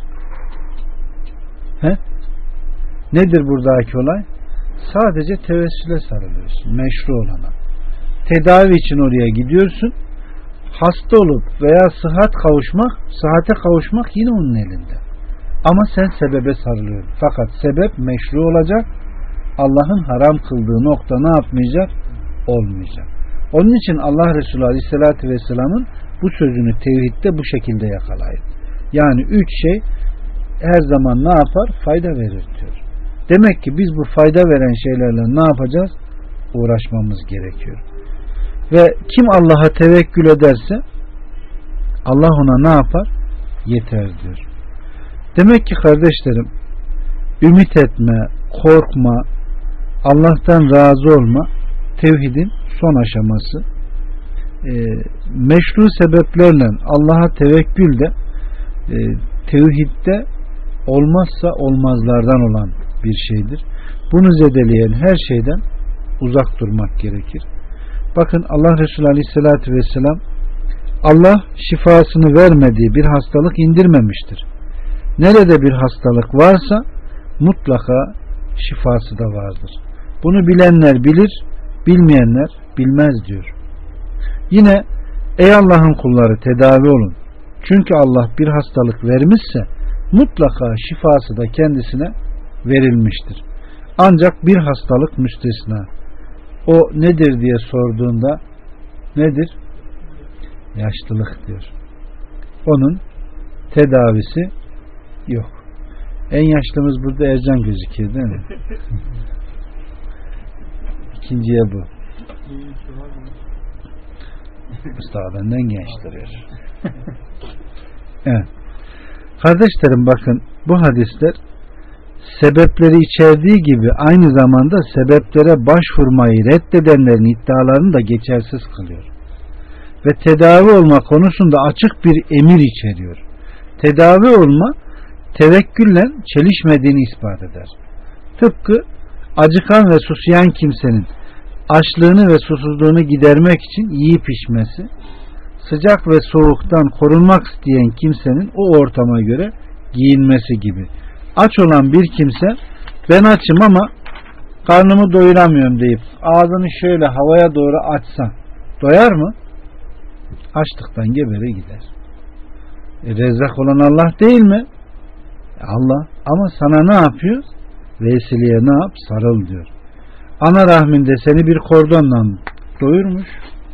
He? Nedir buradaki olay? Sadece tevessüle sarılıyorsun. Meşru olana. Tedavi için oraya gidiyorsun. Hasta olup veya sıhhat kavuşmak, sıhhate kavuşmak yine onun elinde. Ama sen sebebe sarılıyorsun. Fakat sebep meşru olacak. Allah'ın haram kıldığı nokta ne yapmayacak? Olmayacak. Onun için Allah Resulü Aleyhisselatü Vesselam'ın bu sözünü tevhidde bu şekilde yakalayın. Yani üç şey her zaman ne yapar? Fayda verir diyor. Demek ki biz bu fayda veren şeylerle ne yapacağız? Uğraşmamız gerekiyor. Ve kim Allah'a tevekkül ederse Allah ona ne yapar? Yeter diyor. Demek ki kardeşlerim ümit etme, korkma, Allah'tan razı olma tevhidin son aşaması. E, meşru sebeplerle Allah'a tevekkül de e, tevhidde olmazsa olmazlardan olan bir şeydir. Bunu zedeleyen her şeyden uzak durmak gerekir. Bakın Allah Resulü Aleyhisselatü Vesselam Allah şifasını vermediği bir hastalık indirmemiştir. Nerede bir hastalık varsa mutlaka şifası da vardır. Bunu bilenler bilir, bilmeyenler bilmez diyor. Yine ey Allah'ın kulları tedavi olun. Çünkü Allah bir hastalık vermişse mutlaka şifası da kendisine verilmiştir. Ancak bir hastalık müstesna. O nedir diye sorduğunda nedir? Yaşlılık diyor. Onun tedavisi yok. En yaşlımız burada Ercan gözüküyor değil mi? İkinciye bu. Mustafa benden gençtir. Evet. Kardeşlerim bakın bu hadisler sebepleri içerdiği gibi aynı zamanda sebeplere başvurmayı reddedenlerin iddialarını da geçersiz kılıyor. Ve tedavi olma konusunda açık bir emir içeriyor. Tedavi olma tevekkülle çelişmediğini ispat eder. Tıpkı acıkan ve susayan kimsenin açlığını ve susuzluğunu gidermek için yiyip içmesi, sıcak ve soğuktan korunmak isteyen kimsenin o ortama göre giyinmesi gibi. Aç olan bir kimse ben açım ama karnımı doyuramıyorum deyip ağzını şöyle havaya doğru açsa doyar mı? Açlıktan gebere gider. E, Rezzak olan Allah değil mi? Allah. Ama sana ne yapıyor? Vesileye ne yap? Sarıl diyor. Ana rahminde seni bir kordonla doyurmuş.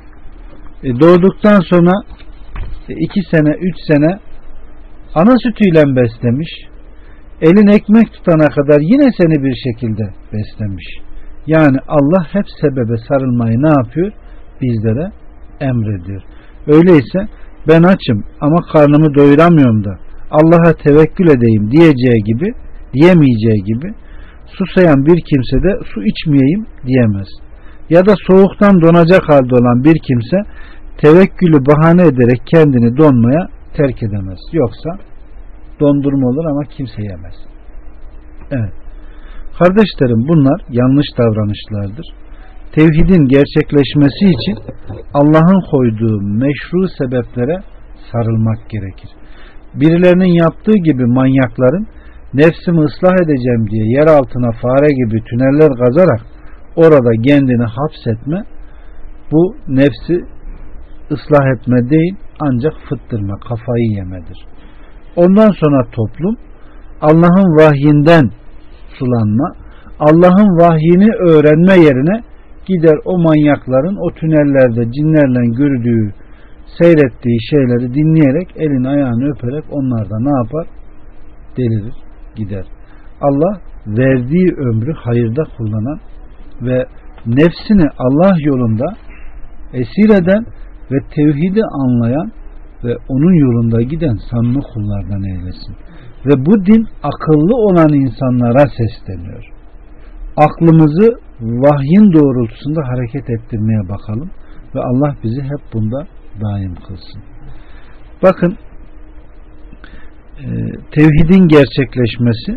E, doğduktan sonra e, iki sene, üç sene ana sütüyle beslemiş. Elin ekmek tutana kadar yine seni bir şekilde beslemiş. Yani Allah hep sebebe sarılmayı ne yapıyor? Bizlere emrediyor. Öyleyse ben açım ama karnımı doyuramıyorum da Allah'a tevekkül edeyim diyeceği gibi, diyemeyeceği gibi susayan bir kimse de su içmeyeyim diyemez. Ya da soğuktan donacak halde olan bir kimse tevekkülü bahane ederek kendini donmaya terk edemez. Yoksa dondurma olur ama kimse yemez. Evet. Kardeşlerim, bunlar yanlış davranışlardır. Tevhidin gerçekleşmesi için Allah'ın koyduğu meşru sebeplere sarılmak gerekir. Birilerinin yaptığı gibi manyakların nefsimi ıslah edeceğim diye yer altına fare gibi tüneller kazarak orada kendini hapsetme, bu nefsi ıslah etme değil, ancak fıttırma, kafayı yemedir. Ondan sonra toplum Allah'ın vahyinden sulanma, Allah'ın vahyini öğrenme yerine gider o manyakların o tünellerde cinlerle gördüğü, seyrettiği şeyleri dinleyerek elini ayağını öperek onlarda ne yapar? Delirir, gider. Allah verdiği ömrü hayırda kullanan ve nefsini Allah yolunda esir eden ve tevhidi anlayan ve onun yolunda giden samimi kullardan eylesin. Ve bu din akıllı olan insanlara sesleniyor. Aklımızı vahyin doğrultusunda hareket ettirmeye bakalım ve Allah bizi hep bunda daim kılsın. Bakın, e, tevhidin gerçekleşmesi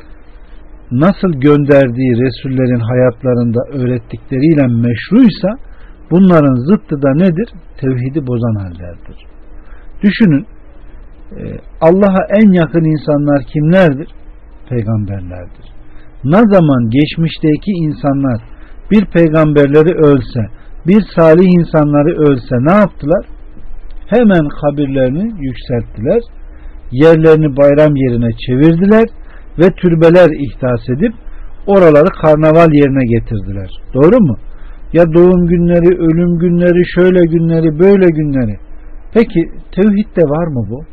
nasıl gönderdiği Resullerin hayatlarında öğrettikleriyle meşruysa bunların zıttı da nedir? Tevhidi bozan hallerdir. Düşünün, Allah'a en yakın insanlar kimlerdir? Peygamberlerdir. Ne zaman geçmişteki insanlar bir peygamberleri ölse, bir salih insanları ölse ne yaptılar? Hemen kabirlerini yükselttiler, yerlerini bayram yerine çevirdiler ve türbeler ihdas edip oraları karnaval yerine getirdiler. Doğru mu? Ya doğum günleri, ölüm günleri, şöyle günleri, böyle günleri. Peki tevhidde var mı bu?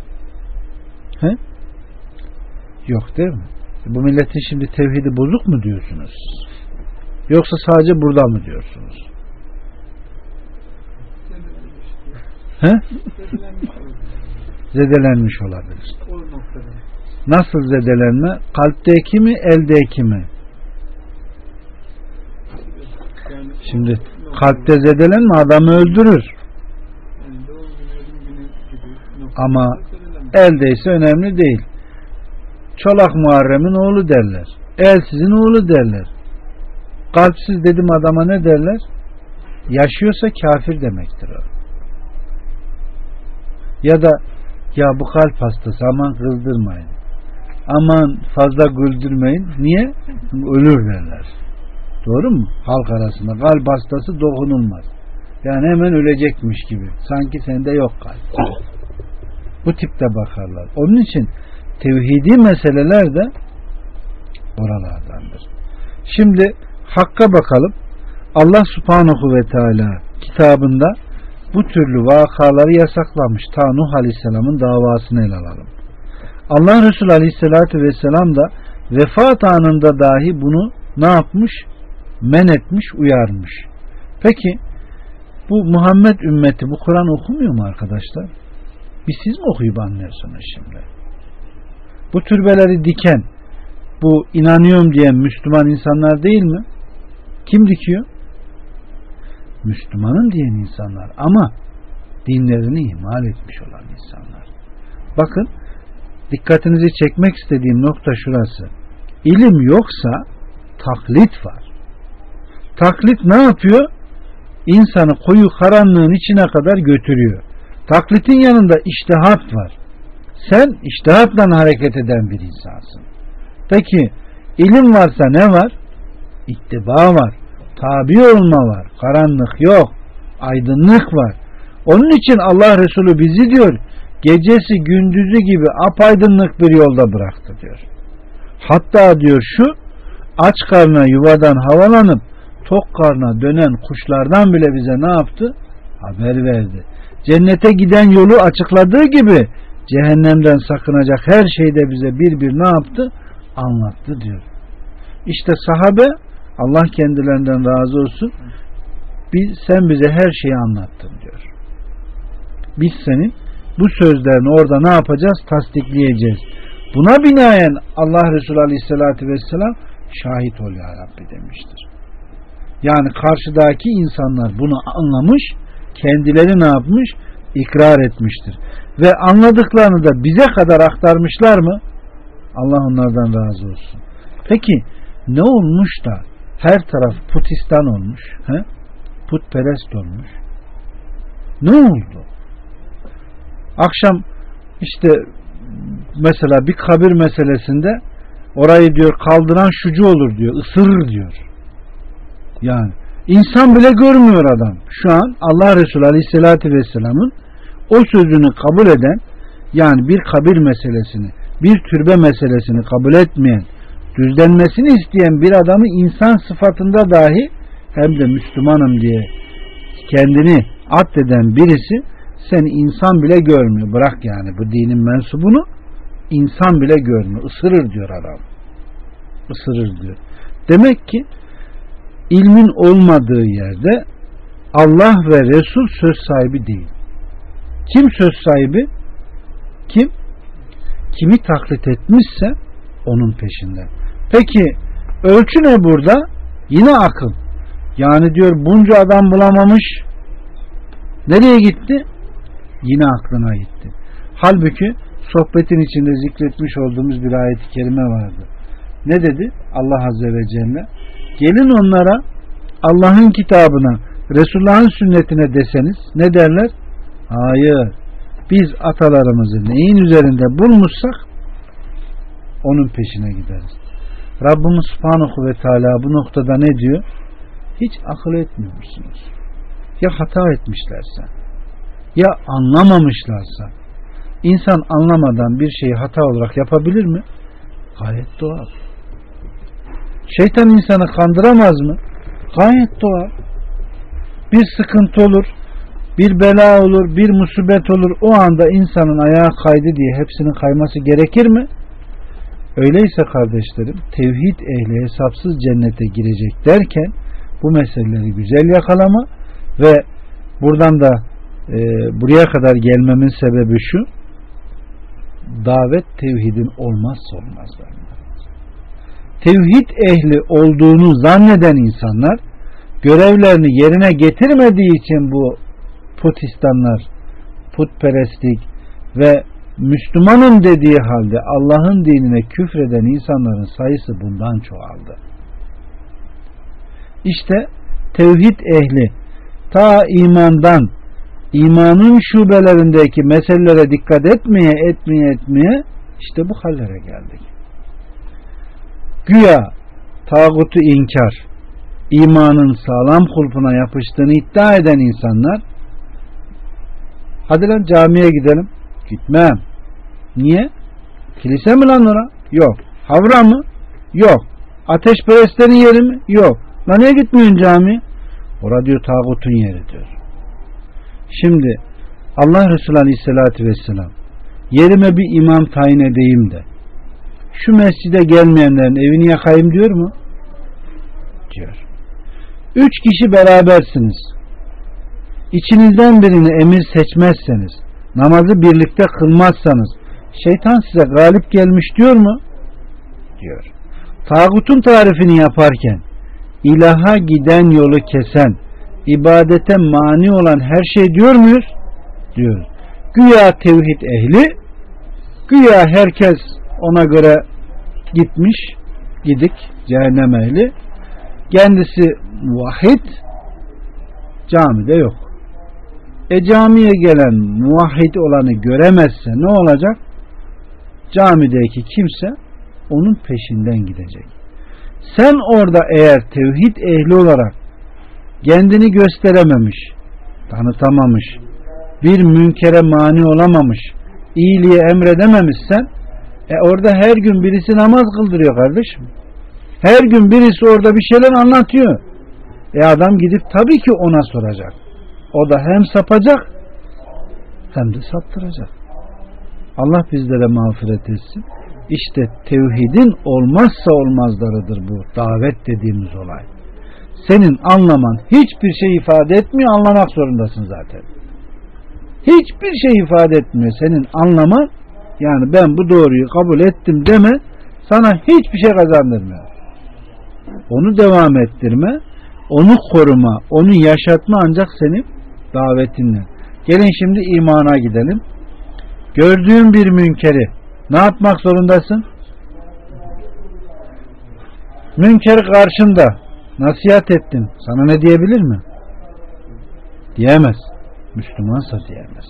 He? Yok değil mi? Bu milletin şimdi tevhidi bozuk mu diyorsunuz? Yoksa sadece burada mı diyorsunuz? He? Zedelenmiş olabilir. Nasıl zedelenme? Kalpteki mi, eldeki mi? Şimdi kalpte zedelenme adamı öldürür. Ama eldeyse önemli değil. Çolak Muharrem'in oğlu derler. Elsizin oğlu derler. Kalpsiz dedim adama ne derler? Yaşıyorsa kafir demektir o. Ya da ya bu kalp hastası, aman kızdırmayın. Aman fazla güldürmeyin. Niye? Ölür derler. Doğru mu? Halk arasında kalp hastası dokunulmaz. Yani hemen ölecekmiş gibi. Sanki sende yok kalp. Bu tipte bakarlar. Onun için tevhidi meseleler de oralardandır. Şimdi Hakk'a bakalım. Allah Subhanahu ve Teala kitabında bu türlü vakaları yasaklamış. Ta Nuh Aleyhisselam'ın davasını ele alalım. Allah Resulü Aleyhisselatü Vesselam da vefat anında dahi bunu ne yapmış? Men etmiş, uyarmış. Peki bu Muhammed ümmeti bu Kur'an okumuyor mu arkadaşlar? Bir siz mi okuyup anlıyorsunuz şimdi? Bu türbeleri diken, bu inanıyorum diyen Müslüman insanlar değil mi? Kim dikiyor? Müslümanım diyen insanlar ama dinlerini ihmal etmiş olan insanlar. Bakın, dikkatinizi çekmek istediğim nokta şurası. İlim yoksa taklit var. Taklit ne yapıyor? İnsanı koyu karanlığın içine kadar götürüyor. Taklitin yanında içtihat var. Sen içtihatla hareket eden bir insansın. Peki ilim varsa ne var? İttiba var. Tabi olma var. Karanlık yok. Aydınlık var. Onun için Allah Resulü bizi diyor, gecesi gündüzü gibi apaydınlık bir yolda bıraktı diyor. Hatta diyor şu, aç karnına yuvadan havalanıp tok karnına dönen kuşlardan bile bize ne yaptı? Haber verdi. Cennete giden yolu açıkladığı gibi cehennemden sakınacak her şeyde bize bir bir ne yaptı? Anlattı diyor. İşte sahabe, Allah kendilerinden razı olsun, biz, sen bize her şeyi anlattın diyor. Biz senin bu sözlerini orada ne yapacağız? Tasdikleyeceğiz. Buna binaen Allah Resulü Aleyhisselatü Vesselam şahit ol ya Rabbi demiştir. Yani karşıdaki insanlar bunu anlamış, kendileri ne yapmış? İkrar etmiştir. Ve anladıklarını da bize kadar aktarmışlar mı? Allah onlardan razı olsun. Peki ne olmuş da her taraf putistan olmuş? He? Putperest olmuş. Ne oldu? Akşam işte mesela bir kabir meselesinde orayı diyor kaldıran şucu olur diyor, ısırır diyor. Yani insan bile görmüyor adam. Şu an Allah Resulü Aleyhisselatü Vesselam'ın o sözünü kabul eden, yani bir kabir meselesini, bir türbe meselesini kabul etmeyen, düzlenmesini isteyen bir adamı insan sıfatında dahi hem de Müslümanım diye kendini addeden birisi seni insan bile görmüyor. Bırak yani bu dinin mensubunu, insan bile görmüyor. Isırır diyor adam. Isırır diyor. Demek ki ilmin olmadığı yerde Allah ve Resul söz sahibi değil. Kim söz sahibi? Kim? Kimi taklit etmişse onun peşinde. Peki ölçü ne burada? Yine akıl. Yani diyor bunca adam bulamamış. Nereye gitti? Yine aklına gitti. Halbuki sohbetin içinde zikretmiş olduğumuz bir ayet-i kerime vardı. Ne dedi? Allah Azze ve Celle, gelin onlara Allah'ın kitabına, Resulullah'ın sünnetine deseniz ne derler? Hayır. Biz atalarımızı neyin üzerinde bulmuşsak onun peşine gideriz. Rabbimiz Subhanahu ve Teala bu noktada ne diyor? Hiç akıl etmiyor musunuz? Ya hata etmişlerse, ya anlamamışlarsa, insan anlamadan bir şeyi hata olarak yapabilir mi? Gayet doğal. Şeytan insanı kandıramaz mı? Gayet doğal. Bir sıkıntı olur, bir bela olur, bir musibet olur, o anda insanın ayağı kaydı diye hepsinin kayması gerekir mi? Öyleyse kardeşlerim, tevhid ehli hesapsız cennete girecek derken bu meseleleri güzel yakalama ve buradan da e, buraya kadar gelmemin sebebi şu: davet tevhidin olmazsa olmazlarından. Tevhid ehli olduğunu zanneden insanlar görevlerini yerine getirmediği için bu putistanlar, putperestlik ve Müslümanım dediği halde Allah'ın dinine küfreden insanların sayısı bundan çoğaldı. İşte tevhid ehli ta imandan, imanın şubelerindeki meselelere dikkat etmeye etmeye etmeye işte bu hallere geldik. Güya tağutu inkar, imanın sağlam kulpuna yapıştığını iddia eden insanlar, hadi lan camiye gidelim. Gitmem. Niye? Kilise mi lan ora? Yok. Havra mı? Yok. Ateşperestlerin yeri mi? Yok. Lan niye gitmiyorsun camiye? Orada diyor tağutun yeri diyor. Şimdi Allah Resulü Aleyhisselatü Vesselam yerime bir imam tayin edeyim de şu mescide gelmeyenlerin evini yakayım diyor mu? Diyor. Üç kişi berabersiniz. İçinizden birini emir seçmezseniz, namazı birlikte kılmazsanız şeytan size galip gelmiş diyor mu? Diyor. Tağutun tarifini yaparken ilaha giden yolu kesen, ibadete mani olan her şey diyor muyuz? Diyoruz. Güya tevhid ehli, güya herkes ona göre gitmiş, gidik, cehennem ehli, kendisi muvahhid, camide yok. E camiye gelen muvahhid olanı göremezse ne olacak? Camideki kimse onun peşinden gidecek. Sen orada eğer tevhid ehli olarak kendini gösterememiş, tanıtamamış, bir münkere mani olamamış, iyiliği emredememişsen, e orada her gün birisi namaz kıldırıyor kardeşim. Her gün birisi orada bir şeyler anlatıyor. E adam gidip tabii ki ona soracak. O da hem sapacak hem de saptıracak. Allah bizlere mağfiret etsin. İşte tevhidin olmazsa olmazlarıdır bu davet dediğimiz olay. Senin anlaman hiçbir şey ifade etmiyor, anlamak zorundasın zaten. Hiçbir şey ifade etmiyor senin anlaman, yani ben bu doğruyu kabul ettim deme sana hiçbir şey kazandırmıyor. Onu devam ettirme, onu koruma, onu yaşatma ancak senin davetinle. Gelin şimdi imana gidelim. Gördüğün bir münkeri ne yapmak zorundasın? Münker karşında nasihat ettin. Sana ne diyebilir mi? Diyemez. Müslümansa diyemez.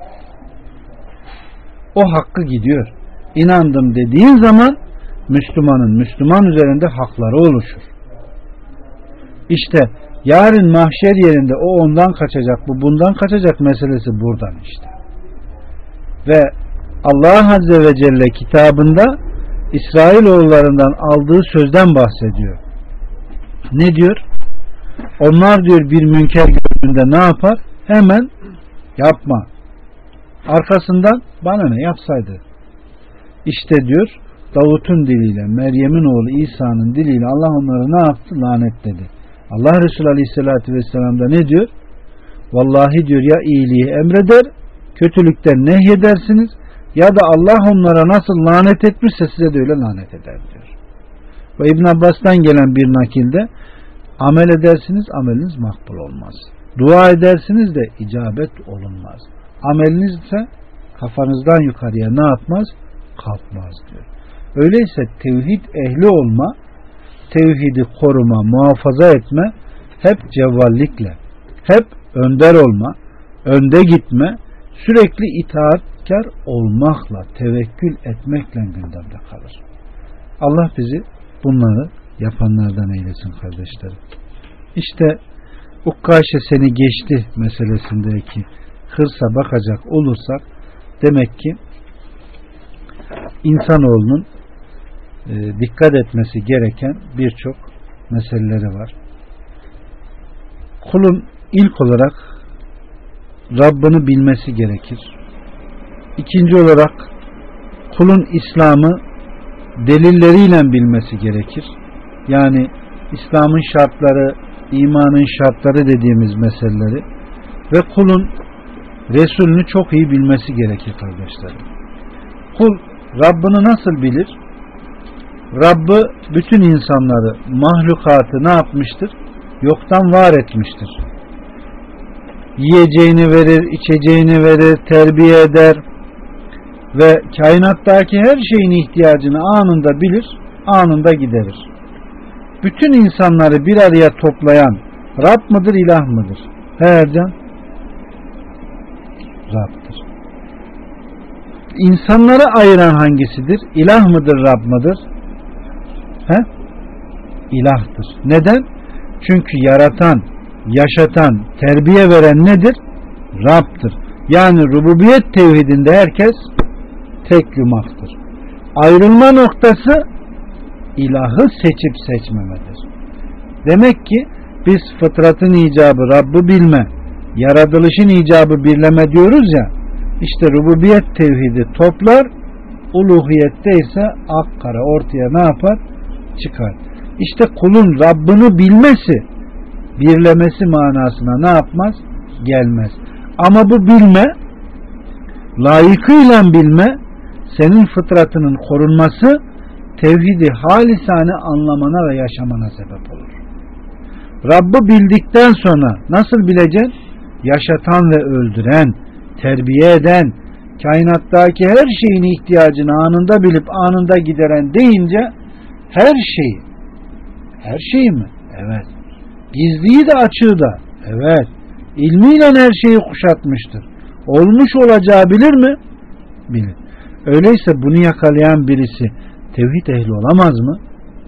O hakkı gidiyor. İnandım dediğin zaman Müslümanın Müslüman üzerinde hakları oluşur. İşte yarın mahşer yerinde o ondan kaçacak, bu bundan kaçacak meselesi buradan işte. Ve Allah Azze ve Celle kitabında İsrailoğullarından aldığı sözden bahsediyor. Ne diyor? Onlar diyor bir münker gördüğünde ne yapar? Hemen yapma. Arkasından bana ne yapsaydı? İşte diyor Davut'un diliyle, Meryem'in oğlu İsa'nın diliyle Allah onları ne yaptı? Lanetledi. Allah Resulü Aleyhisselatü Vesselam da ne diyor? Vallahi diyor ya iyiliği emreder, kötülükten nehyedersiniz ya da Allah onlara nasıl lanet etmişse size de öyle lanet eder diyor. Ve İbn Abbas'tan gelen bir nakilde amel edersiniz, ameliniz makbul olmaz. Dua edersiniz de icabet olunmaz. Ameliniz ise kafanızdan yukarıya ne yapmaz? Kalkmaz diyor. Öyleyse tevhid ehli olma, tevhidi koruma, muhafaza etme hep cevvallikle, hep önder olma, önde gitme, sürekli itaatkar olmakla, tevekkül etmekle gündemde kalır. Allah bizi bunları yapanlardan eylesin kardeşlerim. İşte Ukkaşe seni geçti meselesindeki hırsa bakacak olursak demek ki insanoğlunun e, dikkat etmesi gereken birçok meseleleri var. Kulun ilk olarak Rabbini bilmesi gerekir. İkinci olarak kulun İslam'ı delilleriyle bilmesi gerekir. Yani İslam'ın şartları, imanın şartları dediğimiz meseleleri ve kulun Resulünü çok iyi bilmesi gerekir kardeşlerim. Kul Rabbini nasıl bilir? Rabbı bütün insanları, mahlukatı ne yapmıştır? Yoktan var etmiştir. Yiyeceğini verir, içeceğini verir, terbiye eder ve kainattaki her şeyin ihtiyacını anında bilir, anında giderir. Bütün insanları bir araya toplayan Rab mıdır, ilah mıdır? He Ercan? Rab'dır. İnsanları ayıran hangisidir? İlah mıdır, Rab mıdır? He? İlahtır. Neden? Çünkü yaratan, yaşatan, terbiye veren nedir? Rab'dır. Yani rububiyet tevhidinde herkes tek yumaktır. Ayrılma noktası ilahı seçip seçmemedir. Demek ki biz fıtratın icabı Rabb'ı bilme, yaratılışın icabı birleme diyoruz ya, işte rububiyet tevhidi toplar, uluhiyette ise akkara ortaya ne yapar? Çıkar. İşte kulun Rabbini bilmesi, birlemesi manasına ne yapmaz? Gelmez. Ama bu bilme, layıkıyla bilme, senin fıtratının korunması, tevhidi halisane anlamana ve yaşamana sebep olur. Rabb'i bildikten sonra nasıl bileceksin? Yaşatan ve öldüren, terbiye eden, kainattaki her şeyin ihtiyacını anında bilip anında gideren deyince her şeyi, her şeyi mi? Evet. Gizliyi de açığı da. Evet. İlmiyle her şeyi kuşatmıştır. Olmuş olacağı bilir mi? Bilir. Öyleyse bunu yakalayan birisi tevhid ehli olamaz mı?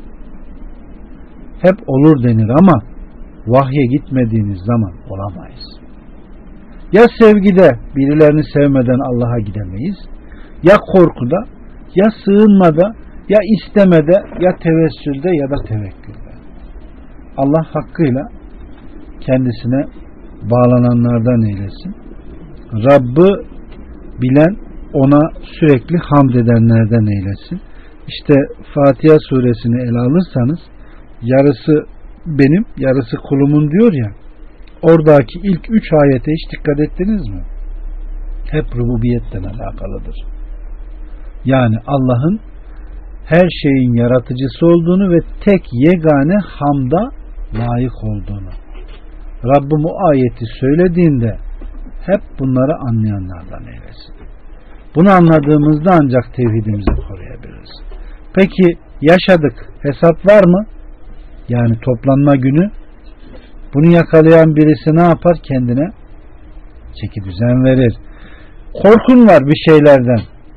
Hep olur denir ama vahye gitmediğiniz zaman olamayız. Ya sevgide birilerini sevmeden Allah'a gidemeyiz, ya korkuda, ya sığınmada, ya istemede, ya tevessülde ya da tevekkülde. Allah hakkıyla kendisine bağlananlardan eylesin. Rabb'ı bilen, ona sürekli hamd edenlerden eylesin. İşte Fatiha suresini ele alırsanız yarısı benim, yarısı kulumun diyor ya, oradaki ilk üç ayete hiç dikkat ettiniz mi? Hep rububiyetten alakalıdır. Yani Allah'ın her şeyin yaratıcısı olduğunu ve tek yegane hamda layık olduğunu. Rabbim o ayeti söylediğinde hep bunları anlayanlardan eylesin. Bunu anladığımızda ancak tevhidimizi koruyabiliriz. Peki yaşadık, hesap var mı? Yani toplanma günü. Bunu yakalayan birisi ne yapar? Kendine çeki düzen verir. Korkun var bir şeylerden.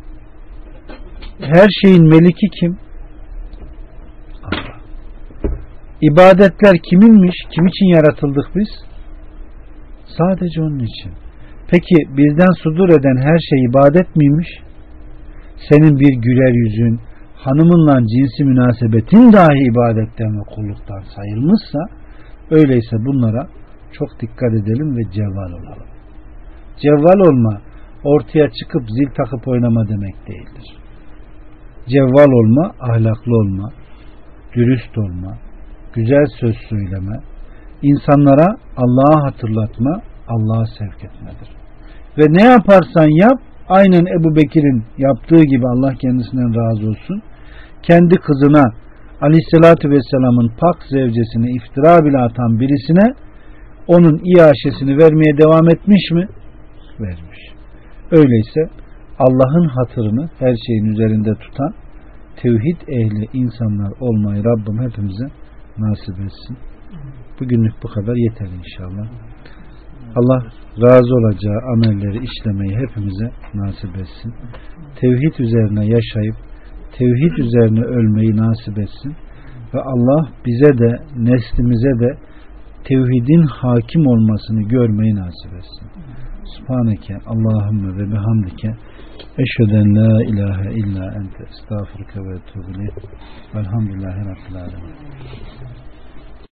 Her şeyin meliki kim? Allah. İbadetler kiminmiş? Kim için yaratıldık biz? Sadece onun için. Peki bizden sudur eden her şey ibadet miymiş? Senin bir güler yüzün, hanımınla cinsi münasebetin dahi ibadetten ve kulluktan sayılmışsa, öyleyse bunlara çok dikkat edelim ve cevval olalım. Cevval olma, ortaya çıkıp zil takıp oynama demek değildir. Cevval olma, ahlaklı olma, dürüst olma, güzel söz söyleme, insanlara Allah'a hatırlatma, Allah'a sevk etmedir. Ve ne yaparsan yap, aynen Ebu Bekir'in yaptığı gibi, Allah kendisinden razı olsun, kendi kızına Aleyhisselatü Vesselam'ın pak zevcesine iftira bile atan birisine onun iaşesini vermeye devam etmiş mi? Vermiş. Öyleyse Allah'ın hatırını her şeyin üzerinde tutan tevhid ehli insanlar olmayı Rabbim hepimize nasip etsin. Bugünlük bu kadar yeter inşallah. Allah razı olacağı amelleri işlemeyi hepimize nasip etsin. Tevhid üzerine yaşayıp tevhid üzerine ölmeyi nasip etsin. Ve Allah bize de neslimize de tevhidin hakim olmasını görmeyi nasip etsin. Subhaneke Allahümme ve bihamdike eşheden la ilahe illa ente estağfurke ve etûbü ileyk. Velhamdülillahi Rabbil alemin.